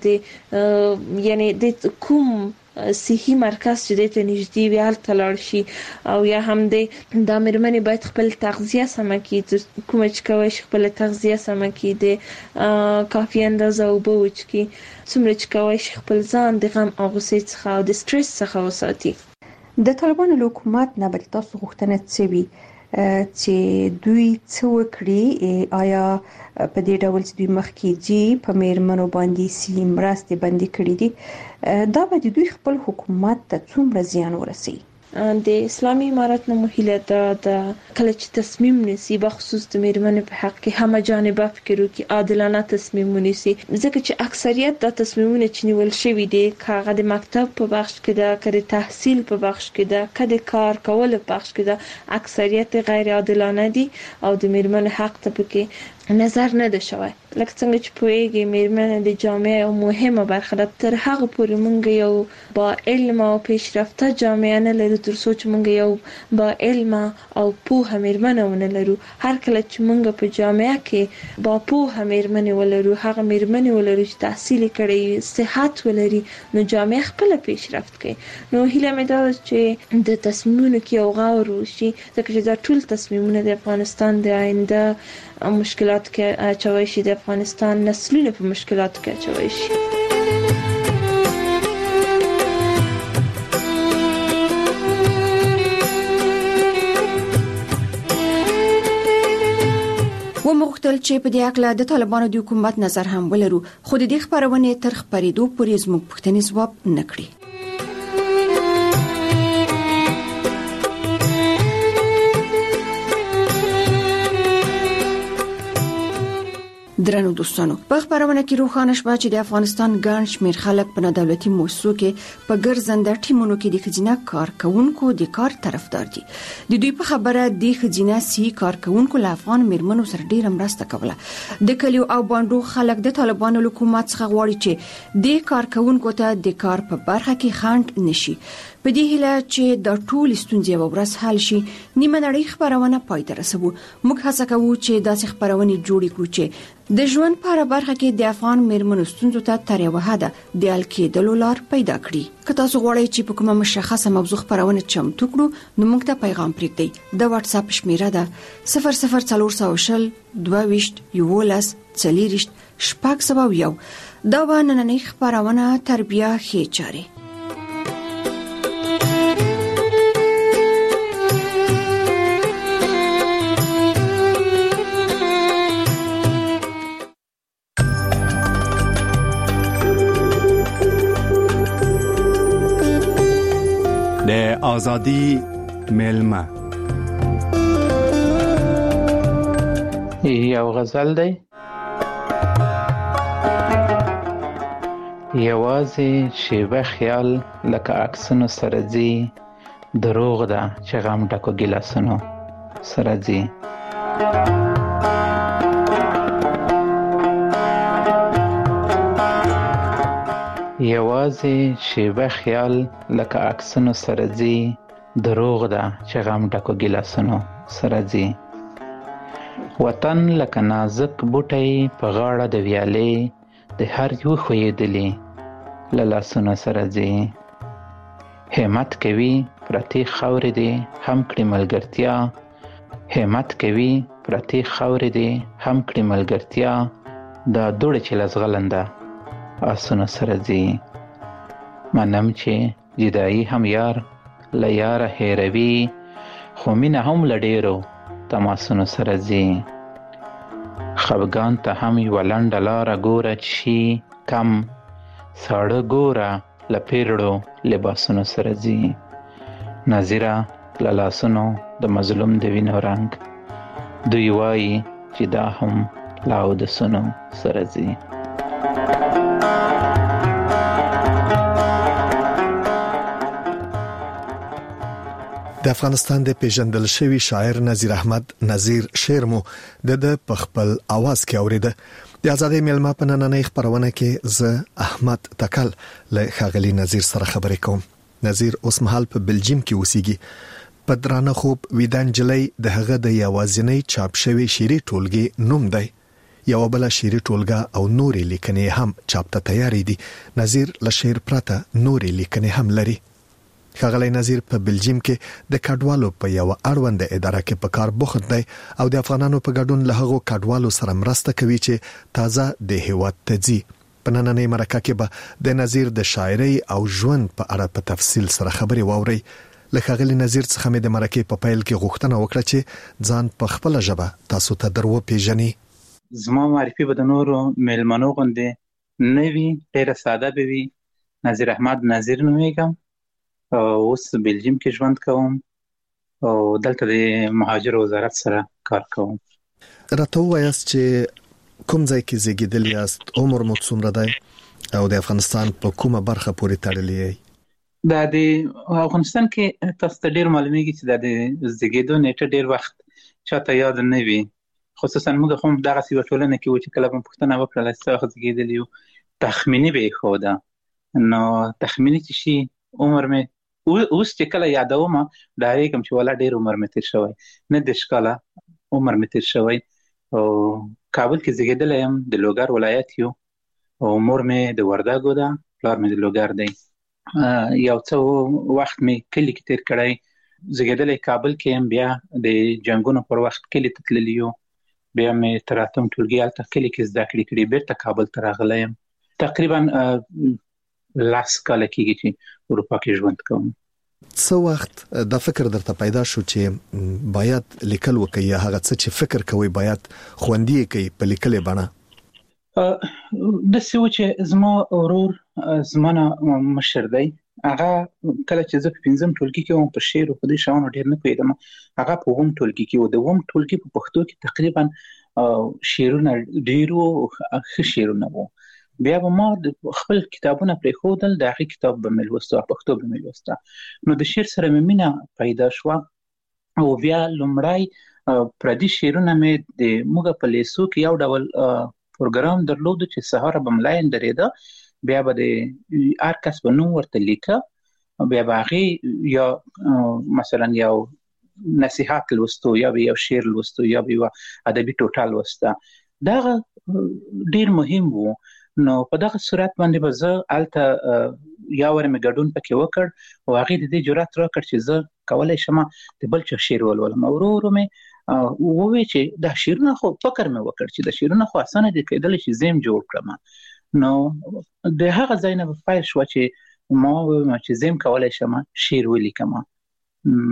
د یعنی د کوم صحي مرکز چې د نږدې وي هلته لاړ شي او یا هم د میرمنې باید خپل تغذیه سمه کړي کوم چې کوي شي خپل تغذیه سمه کړي د کافي اندازه اوبه وڅښي څومره چې کوي شي خپل ځان د غم او غوسې څخه او د سټرس څخه وساتي. د طالبانو حکومت نه بل تاسو غوښتنه څه چې دوی څه وکړي آیا په دې ډول چې دوی مخکې جی په میرمنو باندې سیم راستي باندې کړی دي دا به دوی خپل حکومت ته څومره زیان ورسي. د اسلامي امارت نه مهله د کله چې تصمیم نیسي بخصوص د میرمنو په حق کې هم جانبه فکر وکړي عادلانه تصمیم ونیسي ځکه چې اکثریت د تصمیمونه چې نیول شوی دي کاغه د مکتب په بخش کې ده کړي تحصیل په بخش کې ده کړي کار کول په بخش کې ده اکثریت غیر عادلانه دي او د میرمنو حق ته پکې نظر نه ده شوی لکه څنګه چې پوهیږي میرمنه د جامعه یو مهمه برخه ده تر هغه پورې مونږ یو با علم او پیشرفته جامعه نه لرو تر څو چې مونږ یو با علم او پوهه میرمنه ونه لرو هر کله چې مونږ په جامعه کې با پوهه میرمنه ولرو هغه میرمنه ولرو چې تحصیل کړي صحت ولري نو جامعه خپل پیشرفت کوي نو هیله مې ده چې د تصمیمونو کې یو غور وشي ځکه چې دا ټول تصمیمونه د افغانستان د آینده مشکلات کې اچوي شي د افغانستان نسلونه په مشکلات کې اچوي شي. ومغتل چې په دې اړه د طالبانو د حکومت نظر هم ولرو خو د دې خبرونه تر خبرېدو پورې زموږ پوښتنې ځواب نکړي. درنو دوستانو په خبرونه کې روښانه شوه چې د افغانستان ګڼ شمېر خلک په دولتي مؤسسو کې په ګرځنده ټیمونو کې د خزینه کارکونکو د کار طرفدار دي. د دوی په خبره د خزینه سي کارکونکو له افغان میرمنو سره ډیره مرسته کوله. د کلیو او باندو خلک د طالبانو حکومت څخه غواړي چې د کارکونکو ته د کار په برخه کې خنډ نشي. په دې هیله چې د ټول ستونزې ورځ حل شي نیمه نړۍ خبرونه پای ته رسوي. موږ هڅه کوو چې داسې خبرونه جوړې کړو چې د ژوند په اړه برخه کې د افغان میرمنو ستونزو ته تر یو حده د حل کېدلو لار پیدا کړي. که تاسو غواړئ چې په کومه مشخصه موضوع خبرونه چمتو کړو نو موږ ته پیغام پرېږدئ. د واتس اپ شمیره ده 00420 22 11 40 شپږ 701. دا و نننۍ خبرونه تربیه خې چاري. د ازادي ملما. یو غزل دی: یوازې شیبه خیال لکه عکسونو سره ځي، دروغ ده چې غم ډکو ګیلاسونو سره ځي. یوازې شیبه خیال لکه عکسونو سره ځي، دروغ ده چې غم ډکو ګیلاسونو سره ځي. وطن لکه نازک بوټی په غاړه د ویالې، د هر یو ښویېدلي له لاسونو سره ځي. همت کوي پرتې خاورې دې هم کړي ملګرتیا، همت کوي پرتې خاورې دې هم کړي ملګرتیا، دا دوړې چې له زغلنده آسونو سره ځي. منم چې جدایي هم یار له یاره هېروي، خو مینه هم له ډېرو تماسونو سره ځي. خفګان ته هم یوه لنډه لاره ګوره چې شي کم، ساړه ګوره له پیرړو لباسونو سره ځي. نظیره له لاسونو د مظلوم د وینو رنګ، دوی وایي چې دا هم له اودسونو سره ځي. د افغانستان د پیژندل شوی شاعر نظیر احمد نظیر شعر مو د په خپل आवाज کې اوریده. د ازادي ملما په نننۍ خبرونه کې زه احمد تکل له خاغلی نظیر سره خبرې کوم. نظیر اوس مهال په بلجیم کې اوسېږي. په درانه خوب ویدان جلې د هغه د یوازینۍ چاپ شوی شعري ټولګي نوم دی. یو بل شعري ټولګه او نورې لیکنې هم چاپ ته تیارې دي. نظیر له شعر پرته نورې لیکنې هم لري. خاغلی نظیر په بلجیم کې د کډوالو په یو اړوند اداره کې په کار بوخت دی او د افغانانو په ګډون له هغو کډوالو سره مرسته کوي چې تازه د هیواد ته ځي. په نننۍ مرکه کې به د نظیر د شاعرۍ او ژوند په اړه په تفصیل سره خبرې واوري. له خاغلی نظیر څخه مې د مرکې په پیل کې غوښتنه وکړه چې ځان په خپل ژبه تاسو ته درو پیژني. زما معرفي به د نورو میلمنو غوندې نه وي، ډېره ساده به وي. نظیر احمد نظیر نومیږم، اوس بلجیم کې ژوند کوم او دلته د مهاجر وزارت سره کار کوم. راته وایاست چې کوم ځای کې زیږیدلی یاست، عمر مو څومره دی او د افغانستان په کومه برخه پورې تړلی یې؟ دا د افغانستان کې تاسو ته ډېر معلومیږي چې دا د زیږېدو نیټه ډېر وخت چاته یاد نه وي، خصوصا موږ هم دغسې یوه ټولنه کې وو چې کله به مو پوښتنه وکړله چې څه وخت زیږېدلي یو، تخمیني به یې ښوده. نو تخمیني چې شي عمر مې اوس چې کله یادوم ډارېږم چې والا ډېر عمر مې تېر شوی، نه 10 کاله عمر مې تېر شوی. او کابل کې زیږېدلی یم، د لوګر ولایت یو، او مور مې د وردګو ده، پلار مې د لوګر دی. یو څه وخت مې کلي کې تېر کړی، زیږېدلی کابل کې یم، بیا د جنګونو پر وخت کلي ته تللی یو، بیا مې تر 8م ټولګي هلته کلي کې زده کړې کړي، بیرته کابل ته راغلی یم. تقریبا 10 کاله کېږي چې اروپا کې ژوند کوم. څه وخت دا فکر درته پیدا شو چې باید لیکل وکړي، یا هغه څه چې فکر کوي باید خوندي کوي په لیکلې بڼه؟ داسې و چې زما ورور زما نه مشر دی، هغه کله چې زه په 5م ټولګي کې وم، په شعر او په دې شیانو ډېر نه پوهېدم. هغه په 2م ټولګي کې و. د 2م ټولګي په پښتو کې تقریبا شعرونه ډېر وو، ښه شعرونه وو. بیا به ما خپل کتابونه پرېښودل، د هغې کتاب به مې لوسته، پښتو به مې لوسته. نو د شعر سره مې مینه پیدا شوه او بیا لومړی پردي شعرونه مې د موږ په لیسو کې یو ډول پروګرام درلودو چې سهار به ملاین درېده، بیا به د هر کس به نوم ورته لیکه، بیا به هغې یا مثلا یو نصیحت لوستو، یا به یو شعر لوستو، یا به یو ادبي ټوټه لوسته. دغه ډېر مهم و. نو په دغه صورت باندې به زه هلته یا ور مې ګډون پکې وکړ او هغې د دې جرأت راکړ چې زه کولی شم د بل چا شعر ولولم. ورو ورو مې ووایي چې دا شعرونه خو فکر مې وکړ چې دا شعرونه خو اسانه دي، کېدلی چې زه یې جوړ کړم. نو د هغه ځای نه به پیل شوه چې ما ووایم چې زه هم کولی شم شعر ولیکم.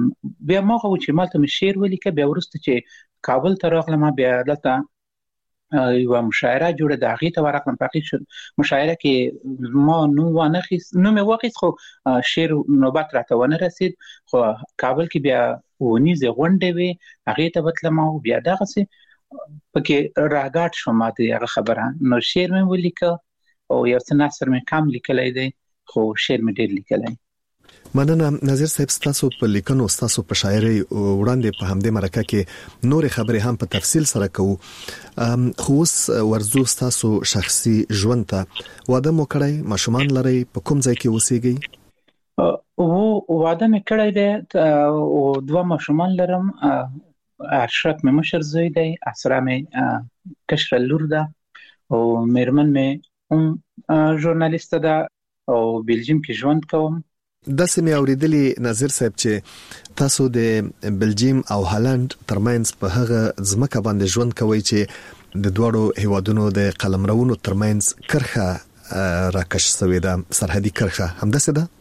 بیا ما هغه و چې مالته مې شعر ولیکه. بیا وروسته چې کابل ته راغلم، بیا دلته یو مشاعره جوړه د هغه ته ورغلم پکې مشاعره کې ما نو مې واقعي خو شعر نوبت راته ونه رسید خو کابل کې بیا ونیزه غونډه وی هغه ته بتلم او بیا دغه سي پکې راګاټ شو ماته هغه خبره نو شعر مې ولیکه او یو څه نثر مې کم لیکلای دی خو شعر مې ډېر لیکلای. مننه نظیر صاحب تاسو په لیکنو تاسو په شاعري وړاندې په همدې مرکه کې نور خبرې هم په تفصیل سره کوو خو ورزو تاسو شخصي ژوند ته واده مو کړی ماشومان لري په کوم ځای کې اوسېږئ؟ واده مې کړی دی او 2 ماشومان لرم. اشرف مې مشر زوی دی اسرا مې کشر لور ده او میرمن مې ژورنالیست ده او بلجیم کې ژوند کوم. د سیمې اوریدلې نظیر صاحب چې تاسو د بلجیم او هالند ترمنځ په هغه ځمکه باندې ژوند کوي چې د دوړو هیوادونو د قلمرونو ترمنځ کرخه راکش شوې ده سرحدي کرخه همداسې ده؟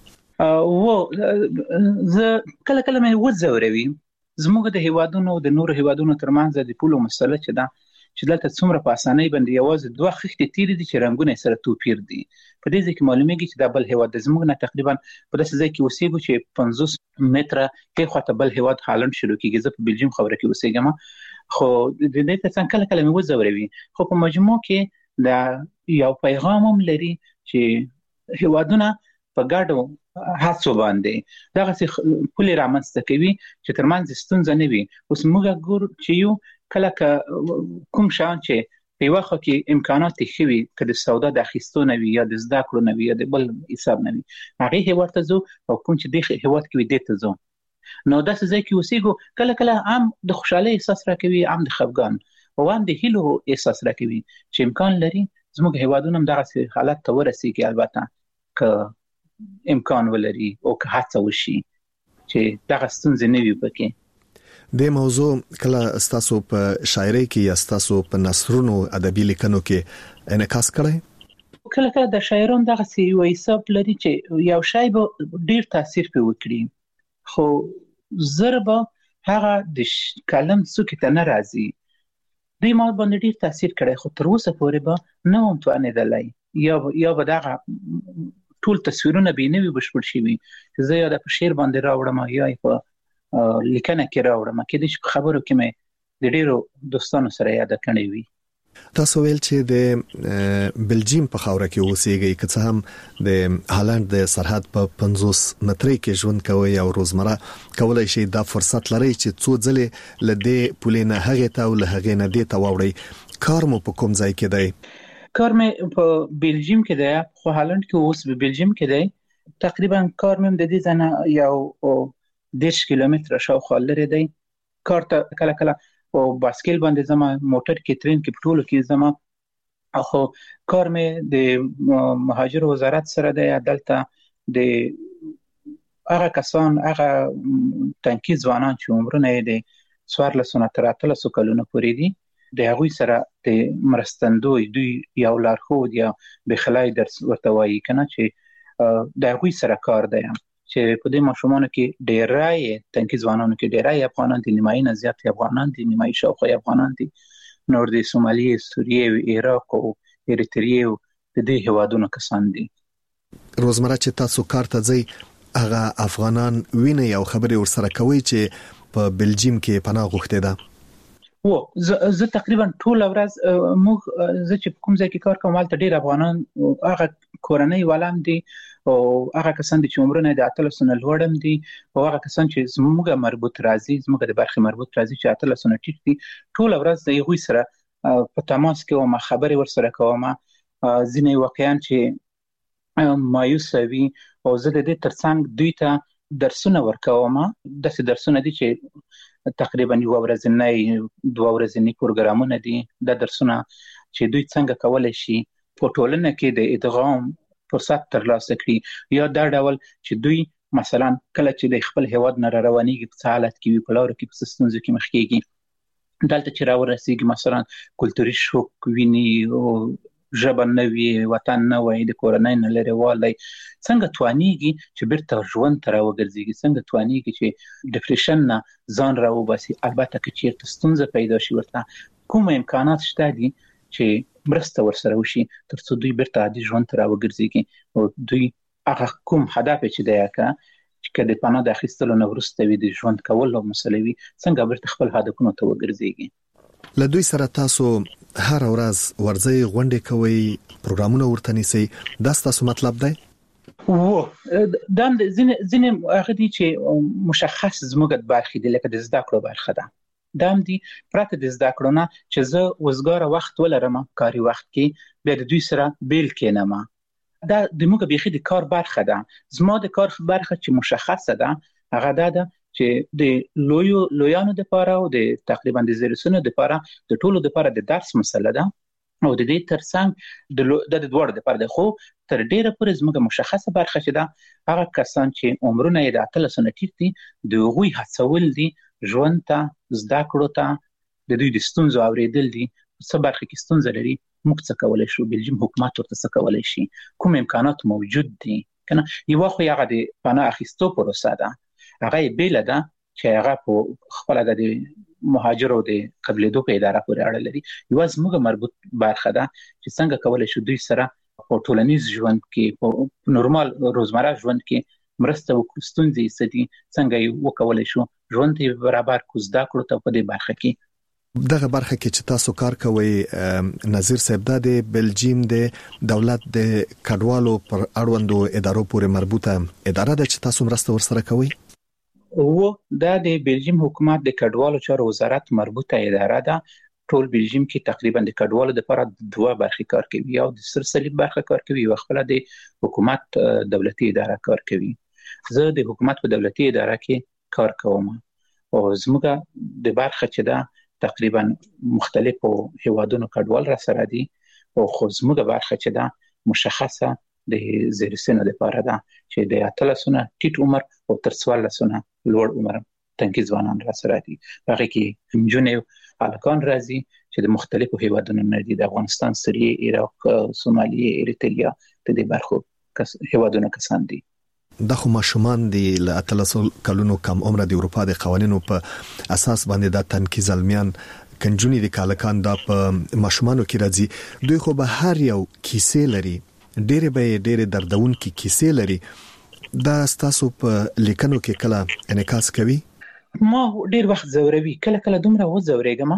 زه کله کله مې وځوروي زموږ د هیوادونو د نور هیوادونو ترمنځ د پولو مسله چې دلته څومره په اسانۍ باندې یوازې 2 خښتې تیرې دي چې رنگونه سره توپیر دي. په دې ځکه معلومیږي چې د بل هیواد د زموږ نه تقریبا په داسې ځای کې اوسېږو چې 50 متره کې خواته بل هیواد هالند شروع کیږي. زه په بلجیم خبره کې اوسېږم خو د دې څنګه کله کله مې وځوروي خو په مجموع کې دا یو پیغام هم لري چې هیوادونه په ګډو هڅو باندې دغه څه پولي رامنځته کوي چې ترمنځ ستونزه نه وي. اوس موږ ګورو چې یو کله کوم شان چې په واخه کې امکانات ښوي کله سودا د اخیستو نه وي یا د زده کړو نه وي یا د بل حساب نه وي هغه هیواد ته زو او کوم چې د هیواد کې وي د ته زو نو داسې ځکه چې اوسېګو کله کله عام د خوشحالي احساس راکوي عام د خفګان او عام د هیلو احساس راکوي چې امکان لري زموږ هیوادونه هم دغه حالت ته ورسیږي البته ک امکان ولري او که هڅه وشي چې دغه ستونزې نه وي پکې. د موضوع کله تاسو په شاعري کې یا تاسو په نثرونو ادبي لیکنو کې انعکاس کړئ؟ کله کله د شاعرانو دغه سی یو حساب لري چې یو شای به ډیر تاثیر په وکړي خو ضربه هغه د کلم څوک ته نه راځي دوی ما باندې ډیر تاثیر کړی خو تر اوسه پورې به نه هم توانېدلی یا به دغه ټول تصویرونه به نه وي بشپړ شوي چې زه یا د شعر باندې راوړم یا په لیکنه کې راوړم کې د خبرو کې مې د ډیرو دوستانو سره یاد کړی وي. تاسو ویل چې د بلجیم په خاوره کې اوسېږئ که څه هم د هالند د سرحد په 50 مترۍ کې ژوند کوي او روزمره کولای شي دا فرصت لري چې څو ځلې لدې پولینه هغه ته او له هغه نه دې ته واوړي. کار مو په کوم ځای کې دی؟ کار مې په بلجیم کې دی خو هالند کې اوس په بلجیم کې دی تقریبا کار مې د دې ځنه یو 10 کیلومتره شاوخوا لري دی. کار ته کله کله او باسکل باندې زما موټر کې ترين کې پټولو کې زما خو کار مې د مهاجر وزارت سره دی عدالت د هغه کسان هغه تنکي ځوانان چې عمرونه یې د 14 تر 13 کلونو پورې دي د هغوی سره د مرستندوی دوی یو لارښود یا بخلای درس ورته وایي کنه چې د هغوی سره کار دی چې په دې ماشومانو کې ډېرای تنکي ځوانانو کې ډېرای افغانان دي نیمایي نه زیات افغانان دي نیمایي شاوخوا افغانان دي نور د سومالیې سوریې عراق او اریتریې د دې هیوادونو کسان دي. روزمره چې تاسو کار ته ځئ هغه افغانان ویني او خبرې ورسره کوي چې په بلجیم کې پناه غوښتي ده؟ زه تقریبا ټول ورځ موږ زه چې کوم ځای کې کار کوم هلته ډېر افغانان هغه کورنۍ ولم دي او هغه کسان چې عمرونه د 13 نه لوړم دي او هغه کسان چې زموږه مربوط راځي زموږه د برخې مربوط راځي چې 13 نه ټیټ دي ټول ورځ د یوه سره په تماس کې او ما خبرې ورسره کوم ځینې واقعا چې مایوس وي او زه د دې ترڅنګ دوی ته درسونه ورکوم داسې درسونه دي چې تقریبا یو ورځنی 2 ورځنی پروګرامونه دي د درسونه چې دوی څنګه کولای شي په ټولنه کې د ادغام فرصت ترلاسه کړي یا دا ډول چې دوی مثلا کله چې د خپل هیواد نه روانيږي په حالت کې وي په لور کې په ستونزو کې مخ کېږي دلته چې راورسیږي مثلا کلتوري شوک ویني او ژبه نه وي وطن نه وي د کورنۍ نه لري والي څنګه توانيږي چې بیرته ژوند تر وګرځيږي څنګه توانيږي چې ډیپریشن نه ځان راوباسي البته چې چیرته ستونزه پیدا شي ورته کوم امکانات شته دي چې مرسته ورسره وشي ترڅو دوی بیرته عادي ژوند ته راوګرځي او دوی هغه کوم هدف چې دی چې کله د پناه د اخیستلو نه وروسته وي د ژوند کولو مسله وي څنګه بیرته خپل هدفونو ته وګرځيږي. له دوی سره تاسو هر ورځ ورځي غونډې کوي پروګرامونه ورته نیسي دا ستاسو مطلب دی؟ دا ځینې هغه دي چې مشخص زموږ د برخې د لکه د زده کړو برخه ده. دا هم دي پرته د زده کړو نه چې زه وزګاره وخت ولرم کاري وخت کې بیا د دوی سره بیل کېنم. دا د موږ بيخي د کار برخه ده. زما د کار برخه چې مشخصه ده هغه ده چې د لویانو د لپاره او د تقریبا د زیرسونو د لپاره د ټولو د لپاره د درس مسله ده او د دې ترڅنګ د دوړ د لپاره خو تر ډیره پورې زموږ مشخصه برخه چې ده هغه کسان چې عمرونه یې د 13 سنه ټیټ دي د غوي هڅول دي ژوند ته زده کړو ته د دوی د ستونزو اوریدل دي څه برخه کې ستونزه لري موږ څه کولای شو بلجیم حکومت ورته څه کولای شي کوم امکانات موجود دي کنه یو خو هغه د پناه اخیستو پروسه ده هغه بیل ده چې هغه په خپل د مهاجرو د قبلېدو په اداره پورې اړه لري یو زموږ مربوط برخه ده چې څنګه کولای شو دوی سره په ټولنیز ژوند کې په نورمال روزمره ژوند کې مرسته وکړو ستونزې ستې څنګه یې وکولای شو ژوند یې برابر کو زده کړو ته په دې برخه کې دغه برخه کې چې تاسو کار کوئ نظیر صاحب د بلجیم د دولت د کډوالو پر اړوندو ادارو پورې مربوطه اداره ده چې تاسو مرسته ورسره کوئ او دا د بلجیم حکومت د کډوالو چارو وزارت مربوطه اداره ده ټول بلجیم کې تقریبا د کډوالو لپاره دوه برخې کار کوي او د سرسلی برخه کار کوي او خپل د حکومت دولتي اداره کار کوي زه د حکومت په دولتي اداره کې کار کوم او زموږ د برخه چې ده تقریبا مختلفو هیوادونو کډوال را سره دي او خو زموږ برخه چې ده مشخصه د زیرسینو لپاره ده چې د 13 سنه ټیټ عمر او تر 14 سنه لوړ عمر تنکي ځوانان را سره دي هغه کې جنونې الکان راځي چې د مختلفو هیوادونو نه دي د افغانستان سوریه عراق سومالیه اریتریا د دې برخو هیوادونو کسان دي د خو ماشومان دی له 13 کلونو کم عمر د اروپا د قوانینو په اساس باندې د تنکي ځلمیان کنجونی د کالکان د په ماشومانو کې راځي دوی خو به هر یو کیسې لري ډېر دردون کې کیسې لري دا ستاسو په لیکنو کې کله انعکاس کوي ما ډېر وخت زوروي کله دومره وزورېږم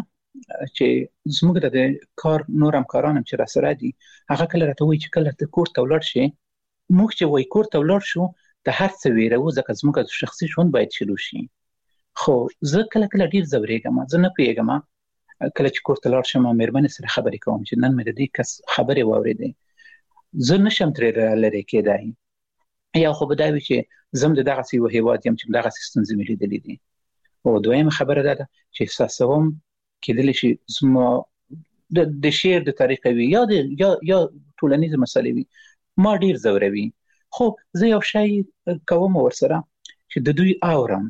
چې زموږ د کار نور همکاران چې را سره دي هغه کله راته وایي چې کله ته کور ته ولاړ شې موږ چې وای کور ته ولاړ شو د هر څه ویرو ځکه زموږ شخصي ژوند باید شروع شي خو زه کله ډېر زورېږم زه نه پیږم کله چې کور ته لاړ شم مېرمنې سره خبرې کوم چې نن مې د دې کس خبرې واورېدې زه نشم ترې لرې کېدای یا خو به دا وي چې زم دغه سی وهیواد يم چې دغه ستونزې ملي دي دي او دویمه خبره ده چې احساسوم کېدل شي زما د شعر د طریقې وي یا ټولنیز مسلې وي ما ډیر زوروي خو زه یو شی کوم ورسره چې د دوی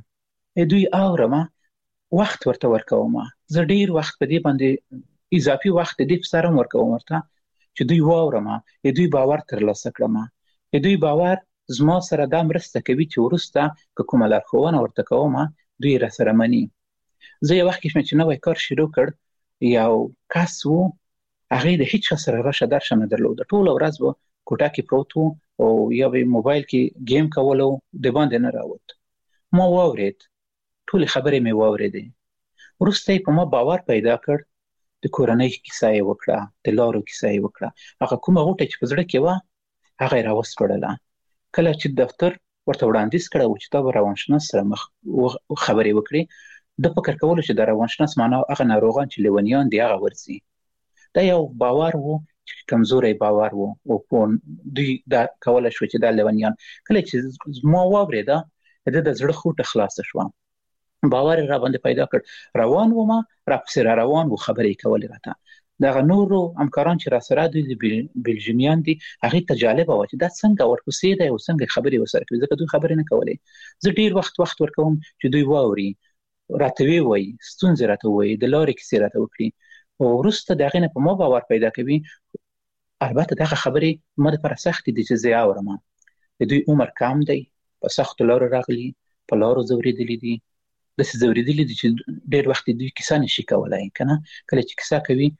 اورم وخت ورته ورکوم زه ډیر وخت په دې باندې اضافي وخت دې په سره ورکوم ورته چې دوی واورم دوی باور ترلاسه کړم دوی باور زما سره دا مرسته کوي چې ورسته کومه لارښوونه ورته کوم دوی را سره مني زه یو وخت چې نوې کار شروع کړ یو کس وو هغه د هیڅ سره راشه درشه نه درلود ټول ورځ وو کوټه کې پروت وو او یا به موبایل کې گیم کولو د باندې نه راوت ما واورید ټول خبرې مې واورېدې ورسته په ما باور پیدا کړ د کورنۍ کیسه یې وکړه د لارو کیسه یې وکړه هغه کومه غوټه چې په زړه کې و هغه راوسپړله کله چې دفتر ورته وړاندیز کړو چې تا روانشناس سره مخ خبرې وکړي د فکر کولو چې د روانشناس معنا هغه ناروغان چې لیونیان دی هغه ورسي دا یو باور وو چې کمزوري باور وو او په دوی دا کولای شو چې دا لیونیان کله چې ما واورېدا د زړه خوټه خلاص شو باور را باندې پیدا کړ روان و ما را پسې روان و خبرې کولې راته دا نورو همکاران چې را سره دي بلجیمیان دي هغه ته جالب و چې دا څنګه ورپسې دی او څنګه خبرې وسره کوي ځکه دوی خبرې نه کولې زه ډیر وخت ورکوم چې دوی واوري راته وي ستونزې راته وي د لارې کیسې راته وکړي او وروسته دغه نه په ما باور پیدا کوي البته دغه خبرې ما لپاره سخت دي چې زه اورم دوی عمر کم دی په سخت لارو راغلي په لارو زوریدلې دي د زوریدلې دي چې ډیر وخت دوی کیسه نشي کولای کنه کله چې کیسه کوي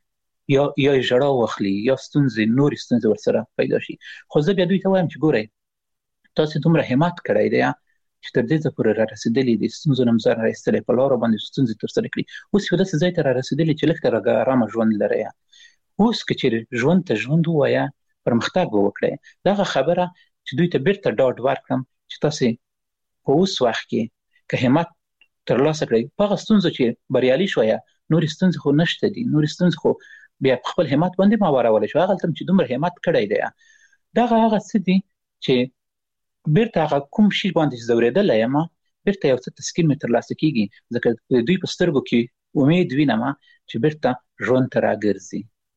یا ژړا واخلي یا نورې ستونزې ورسره پیدا شي. خو زه بیا دوی ته وایم چې ګورئ تاسو دومره همت کړی دی چې تر دې ځای پورې را رسېدلي دي، ستونزو نه مو ځان را ایستلی، په لاره باندې ستونزې ترسره کړي، اوس یو داسې ځای ته را رسېدلي چې لږ تر لږه ارامه ژوند لرئ. اوس که چېرې ژوند ته ژوند ووایه پرمختګ به وکړئ. دغه خبره چې دوی ته بیرته ډاډ ورکړم چې تاسې په اوس وخت کې که همت ترلاسه کړئ په هغه ستونزو چې بریالي شویه، نورې ستونزې خو نشته دي، نورې ستونزې خو بیا په خپل همت باندې ما وارولی شو. هغلته چې دومره همت کړی دی دغه هغه څه دي چې بیرته هغه کوم شي باندې چې ځورېدلی یم بیرته یو څه تسکین مې ترلاسه کیږي، ځکه د دوی په سترګو کې امید وینم چې بیرته ژوند ته راګرځي.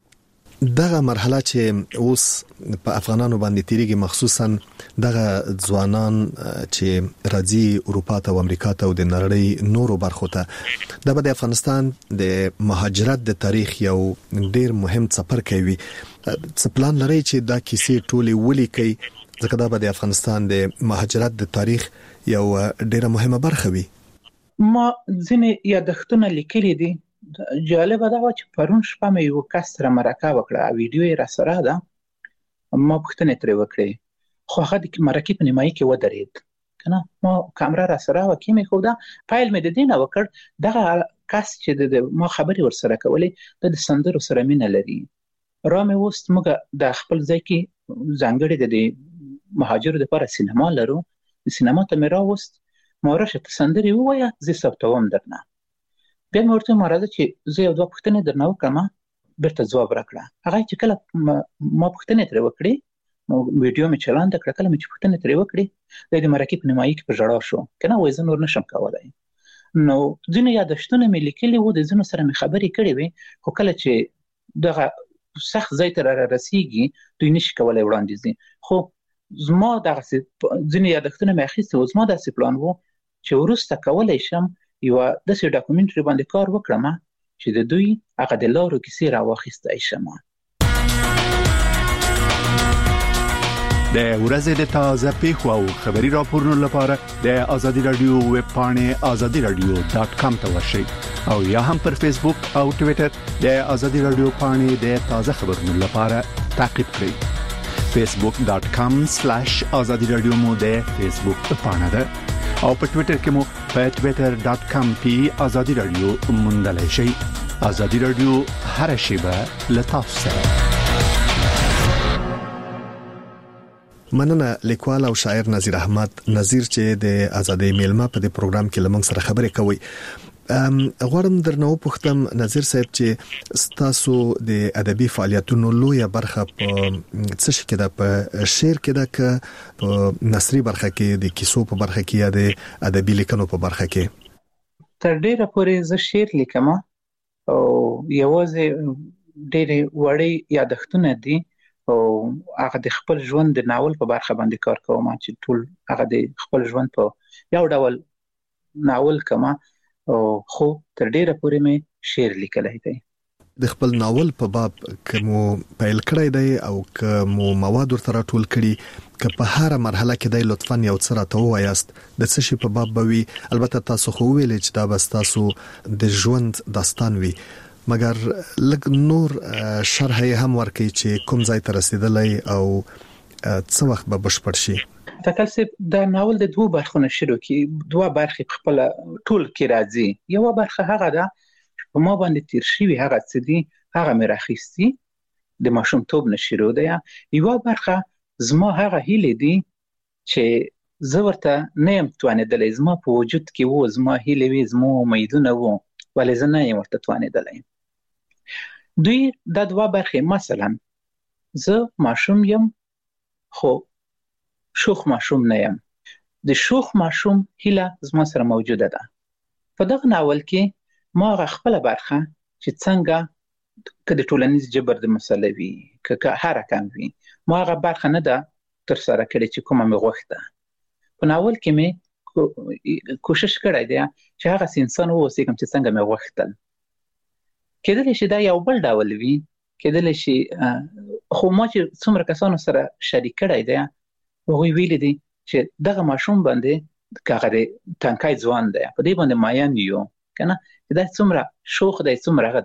دغه مرحله چې اوس په افغانانو باندې تیریږي، مخصوصا دغه ځوانان چې راځي اروپا ته او امریکا ته او د نړۍ نورو برخو ته، دا به د افغانستان د مهاجرت د تاریخ یو ډیر مهم څپرکی وي. څه پلان لري چې دا کیسې ټولې ولیکي، ځکه دا به د افغانستان د مهاجرت د تاریخ یو ډیره مهمه برخه وي؟ ما ځینې یادښتونه لیکلي دي. جالبه دا و چې پرون شپه مې یو کس سره مرکه وکړه، ویډیو یې را سره ده، ما پوښتنې ترې وکړې، خو هغه د مرکې په نیمایي کې ودرېد کنه، ما کامره را سره وه کې مې ښوده، پیل مې د دې نه وکړ دغه کس چې ما خبرې ورسره کولې د سندرو سره مینه لري. را مې وست موږ د خپل ځای کې ځانګړې د مهاجرو دپاره سینما لرو، د سینما ته مې راوست، ما راشه ته سندرې ووایه زه ثبتوم درنه. بیا مې ورته ما راځه چې زه یو دوه پوښتنې درنه وکړم، بیرته ځواب راکړه. هغه چې کله ما پوښتنې ترې وکړې، ویډیو مې چلانده کړه، کله مې چې پوښتنې ترې وکړې د مرکې په نیمایي کې په ژړا شو که نه، وایي زه نور نشم کولی. نو ځینې یادښتونه مې لیکلي وو، د ځینو سره مې خبرې کړې وې، خو کله چې دغه سخت ځای ته را رسېږي دوی نشي کولی وړاندې ځي. خو زما دغسې ځینې یادښتونه مې اخیستي وو، زما داسې پلان وو چې وروسته کولی شم یوه داسې ډاکومنټري باندې کار وکړم چې د دوی هغه د لارو کیسې راواخیستی شم. د ورځې د تازه پیښو او خبري راپورونو لپاره د آزادي رادیو ویب پاڼې azadiradio.com ته ورشئ او یا هم پر فیسبوک او ټوئیټر د آزادي رادیو پاڼې د تازه خبرونو لپاره تعقیب کړئ. facebook.com/azadiradio مو د فیسبوک پاڼه ده او په ټوئیټر کې مو په twitter.com/azadiradio موندلای شئ. آزادي رادیو هر شیبه لتاف سره. مننه لیکوال او شاعر نذیر احمد نذیر چې د آزادۍ میلمه په دې پروګرام کې لمنګ سره خبرې کوي. غواړم درنو پوښتم نذیر صاحب چې تاسو د ادبي فعالیتونو لویه برخه په څه شي کې ده، په شعر کې ده که په نثري برخه کې، د کیسو په برخه کې یا د ادبي لیکنو په برخه کې؟ تر ډیره پورې زه شعر لیکم او یوازې ډېرې وړې یادښتونه دي او هغه د خپل ژوند د ناول په برخه باندې کار کوم چې ټول هغه د خپل ژوند په یو ډول ناول کما او خو تر ډیره پورې مې شعر لیکلی دی. د خپل ناول په باب کومو پیل کړی دی او کومو مواد ورته راټول کړي، که په هر مرحله کې دی لطفاً یو څه راته ووایاست د څه شي په باب به وي. البته تاسو خو ویلې چې دا به تاسو د ژوند داستان وي، مګر لږ نور شرح یې هم ورکړي چې کوم ځای ته رسیدلی او څه وخت به بشپړ شي. تکل صاحب دا ناول د دوه برخو نه شروع کی، دوه برخې خپل ټول کې راځي. یو برخه هغه ده په ما باندې تیر شوی هغه څه دي هغه مې راخیستي د ماشومتوب نه شروع ده. یو برخه زما هغه هیلې دي چې زه ورته نه یم توانېدلی، زما په وجود کې وو، زما هیلې وې، زما امیدونه وو، ولې زه نه یم ورته توانېدلی. دوی دا دوه برخې، مثلا زه ماشوم یم خو شوخ ماشوم نه یم. د شوخ ماشوم هیله زما سره موجوده ده. په دغه ناول کې ما هغه خپله برخه چې څنګه که د ټولنیز جبر د مسله وي که هر کم وي، ما هغه برخه نه ده تر سره کړې چې کومه مې غوښته. په ناول کې مې کوشش کړی دی چې هغه انسان واوسېږم چې څنګه مې غوښتل. کېدلی شي دا یو بل ډول وي، کېدلی شي خو ما چې څومره کسانو سره شریک کړی دی هغوی ویلي دي چې دغه ماشوم باندې که هغه د تنکی ځوان دی په دې باندې ماین یو که نه، چې دا څومره شوخ دی، څومره هغه دی.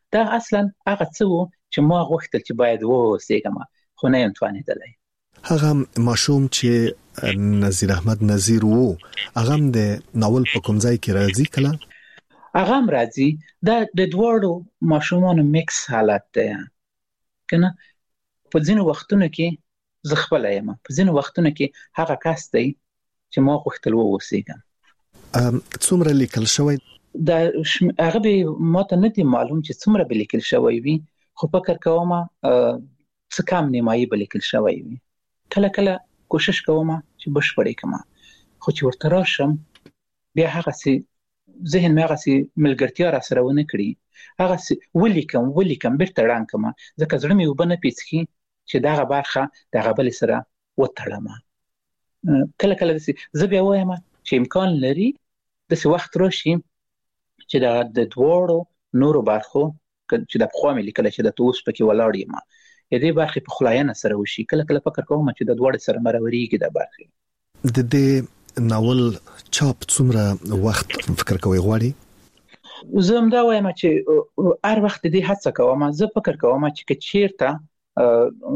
دا اصلا هغه څه وو چې ما غوښتل چې باید ووسېږم خو نه یم توانېدلی. هغه ماشوم چې نذیر احمد نذیر وو هغه د ناول په کوم ځای کې راځي کله هغه هم راځي دا د دواړو ماشومانو میکس حالت دی کنه. په ځینو وختونو کې زه خپل یم په ځینو وختونو کې هغه کس دی چې ما غوښتل ووسېږم. څومره لیکل شوی دا هغه به ماته نه دی معلوم چې څومره به لیکل شوی وي خو فکر کوم څه کم نیمایي به لیکل شوی وي. کله کله کوشش کوم چې بشپړې کما خو چې ورته راشم بیا هغه سي ذهن مې هغه سي ملګرتیا را سره ونه کړی هغه سي ولیکم بیرته ران کما ځکه زړه مې وبنه پیڅکی چې داغه برخه دغه بل سره وتړم. کله کله زه بیا وایم چې امکان لري د څه وخت راشي چې د دوړو نورو برخو چې د خو مې لیکل چې د توس پکې ولاړ یم دې برخه په خلاینه سره وشي. کله کله فکر کوم چې د دوړو سره مروريږي د برخه. د دې ناول چاپ څومره وخت فکر کوي غواړي؟ زه هم دا وایم چې هر وخت دې هڅه کوم. زه فکر کوم چې چیرته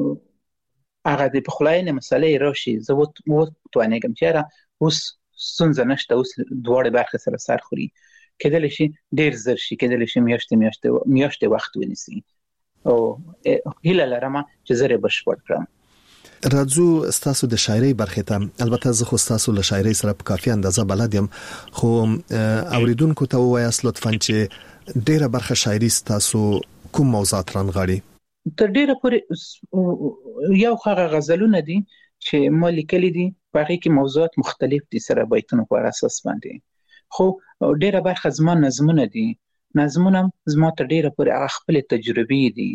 هغه د خلاینه مسلې راشي زه توانېږم چې اوس ستونزه نشته اوس دوړو برخه سره سر خوري کېدل شي ډیر زر شي کېدل شي میاشتې وخت ونیسي او هیله لرم چې زه یې بشپړ کړم. راځو ستاسو د شاعرۍ برخې ته. البته زه خو ستاسو له شاعرۍ سره په کافي اندازه بلد یم خو اوریدونکو ته ووایاست لطفاً چې ډیره برخه شاعرۍ ستاسو کوم موضوعات رانغاړي؟ تر ډیره پورې یو هغه غزلونه دي چې ما لیکلي دي په هغې کې موضوعات مختلف دي سره بیتونو پر اساس باندې خو ډیره برخه زما نظمونه دي. نظمونه زما ته ډیره پورې هغه خپل تجربې دي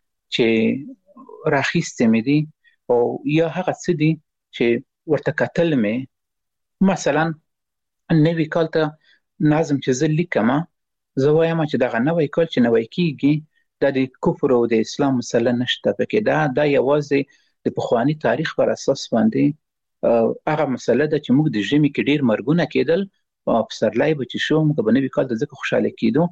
چې راخیستې مې دي او یا هغه څه دي چې ورته کتل مې مثلا نوی کال ته نظم چې زه لیکم زه وایم چې دغه نوی کال چې نوی کیږي د کفر او د اسلام مسله نشته پکې دا یوازې د پخوانی تاریخ پر اساس باندې هغه مسله ده چې موږ د ژمي کې ډیر مرګونه کېدل او پسرلای به چې شو موږ به نوی کال د ځکه خوشاله کېدو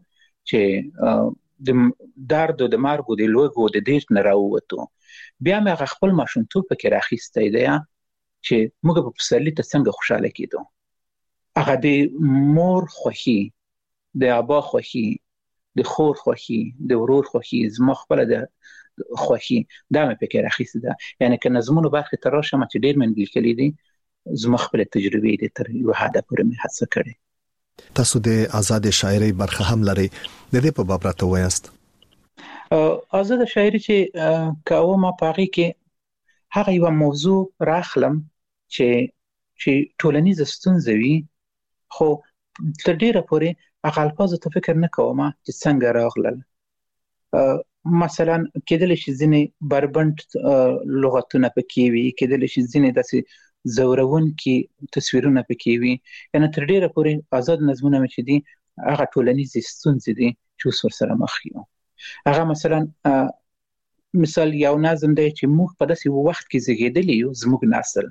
چې د درد او د مرګ او د لوږې او د دیرت نه راووتو. بیا مې هغه خپل ماشومتوب پکې راخیستی دی چې موږ په پسرلي ته څنګه خوشاله کېدو. هغه د مور خوښي د ابا خوښي د خور خوښي د ورور خوښي زما خپله د خوښي دا مې پکې راخیستی ده. یعنې که نظمونو برخې ته راشم چې ډېر مې لیکلي دي زما خپل تجربې دي تر یو حده پورې مې هڅه کړې. تاسو د آزاد شاعرۍ برخه هم لري د دې په باب راته وایاست. آزاد شاعرۍ چې کومه په هغې کې هغه یوه موضوع راخلم چې ټولنیزه ستونزه وي خو تر ډیره پورې هغه الفاظو ته فکر نه کوم چې څنګه راغلل. مثلا کېدل شي ځینې بربند لغتونه پکې وي کېدل شي ځینې داسې زورونکي تصویرونه پکې وي. یعنې تر ډیره پورې آزاد نظمونه مې چې دي هغه ټولنیزې ستونزې دي چې اوس ورسره مخ یو. هغه مثلا مثال یو نظم دی چې موږ په داسې وخت کې زیږېدلي یو زموږ نسل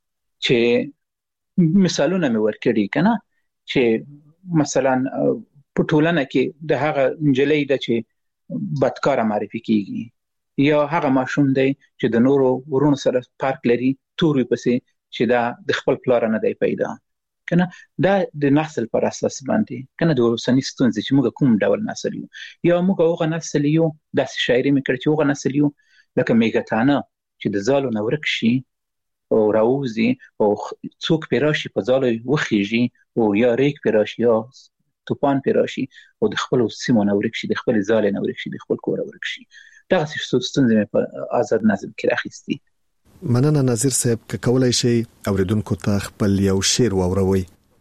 چې مثالونه مې ورکړي که نه چې مثلا په ټولنه کې د هغه نجلۍ ده چې بدکاره معرفي کېږي یا هغه ماشوم دی چې د نورو ورونو سره فرق لري تور وي پسې چې دا د خپل پلار نه دی پیدا کنه. دا د نسل پر اساس باندې کنه د اوسنۍ ستونزې چې موږ کوم ډول نسل یو یا موږ هغه نسل یو داسې شاعري مې کړې چې هغه نسل یو لکه میګتانه چې د زالو نه ورک شي او راوځي او څوک پې راشي په ځالو وخیږي او یا ریګ پې راشي یا توپان پې راشي او د خپلو سیمو نه ورک شي د خپلې ځالې نه ورک شي د خپل کوره ورک شي. دغسې ستونزې مې په آزاد نظم کې راخیستي. مننه نظیر صاحب که کولای شي اوریدونکو ته خپل یو شعر واوروي.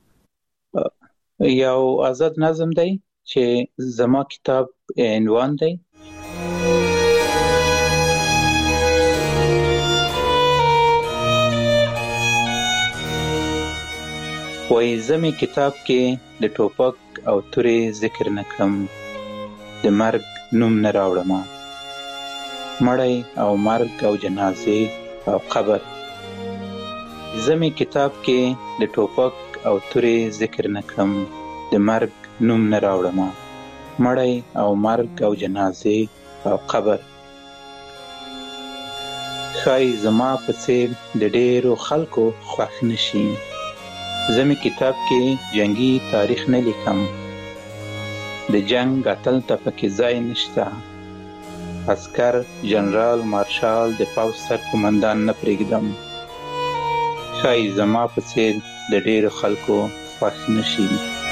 یو آزاد نظم دی چې زما کتاب عنوان دی وای زمي کتاب کې د ټوپک او تورې ذکر نکم د مرګ نوم نه راوړم مړی او مرګ او جنازې او قبر. زمي کتاب کې د ټوپک او تورې ذکر نکم د مرګ نوم نه راوړم مړی او مرګ او جنازې او قبر. ښایي زما په څیر د ډېرو خلکو خوښ نشي. زه مې کتاب کې جنگي تاریخ نه لیکم. د جنگ اتل ته پکې ځای نشته. عسکر جنرال مارشال د پوځ سر قومندان نه پرېږدم. ښایي زما په څیر د ډېرو خلکو خوښ نشي.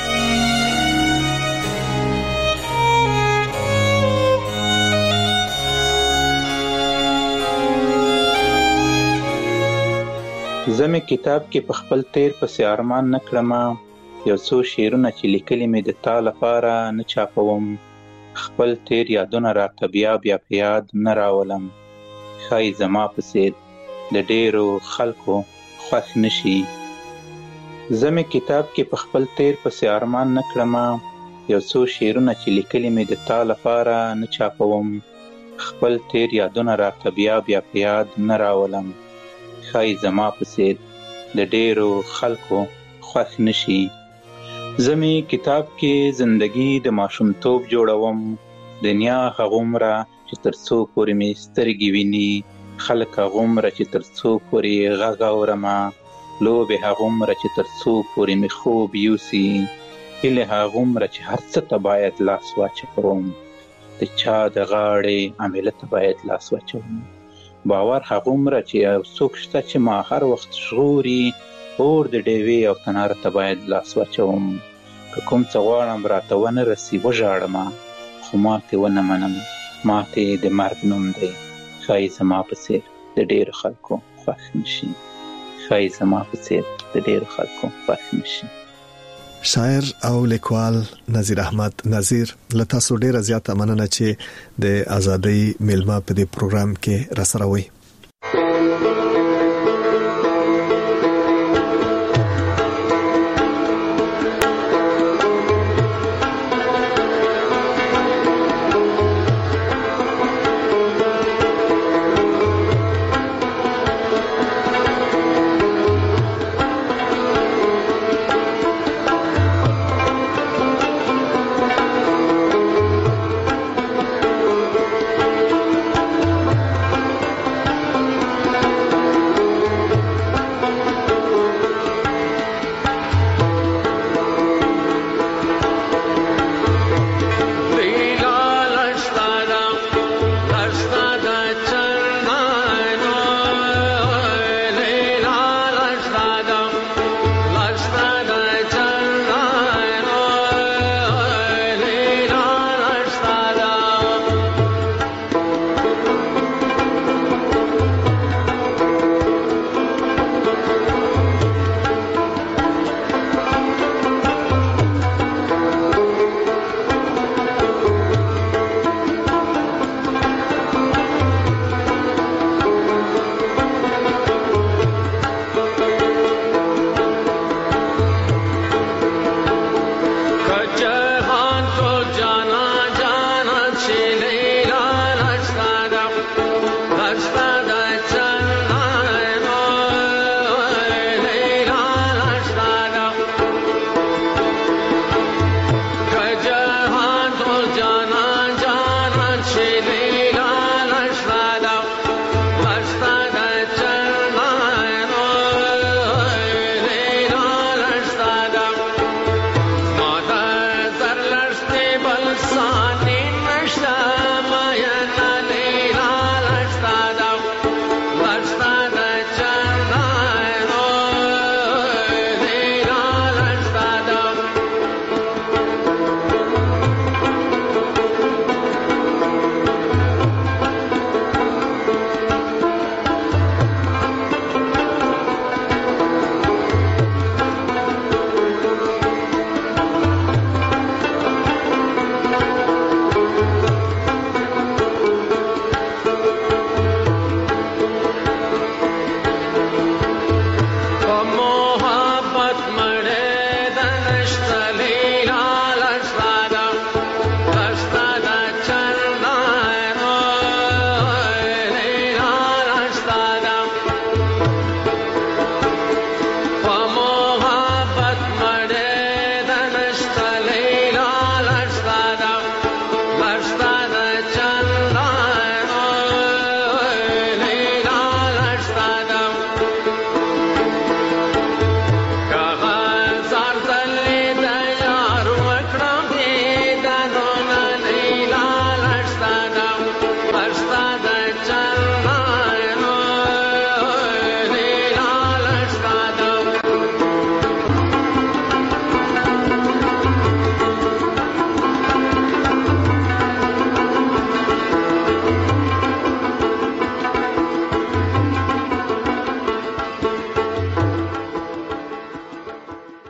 زه مې کتاب کې په خپل تیر پسې ارمان نه کړم. یو څو شعرونه چې لیکلي مې د تا لپاره نه چاپوم. خپل تیر یادونه راته بیا بیا په یاد نه راولم. ښایي زما په څیر د ډېرو خلکو خوښ نشي. زه مې کتاب کې په خپل تیر پسې ارمان نه کړم. یو څو شعرونه چې لیکلي مې د تا لپاره نه چاپوم. خپل تیر یادونه راته بیا بیا په یاد نه راولم. ښایي زما په څیر د ډېرو خلکو خوښ نشي. زه مې کتاب کې زندګي د ماشومتوب جوړوم. دنیا هغومره چې تر څو پورې مې سترګې ویني. خلک هغومره چې تر څو پورې غږ اورمه. لوبې هغومره چې تر څو پورې مې خوب یوسي. هیلې هغومره چې هر څه ته باید لاس واچوم. د چا د غاړې عمله ته باید لاس واچوم. باور هغومره چې یو څوک شته چې ما هر وخت ژغوري. اور د ډیوې او تناره ته باید لاس واچوم. که کوم څه غواړم راته ونه رسي وژاړم، خو ماتې ونه منم. ماتې د مرګ نوم دی. ښایي زما په څیر د ډېرو خلکو خوښ نشي. ښایي زما په څیر د ډېرو خلکو خوښ نشي. شاعر او لیکوال نذیر احمد نذیر، له تاسو ډیره زیاته مننه چې د ازادۍ میلمه په دې پروګرام کې را سره وئ.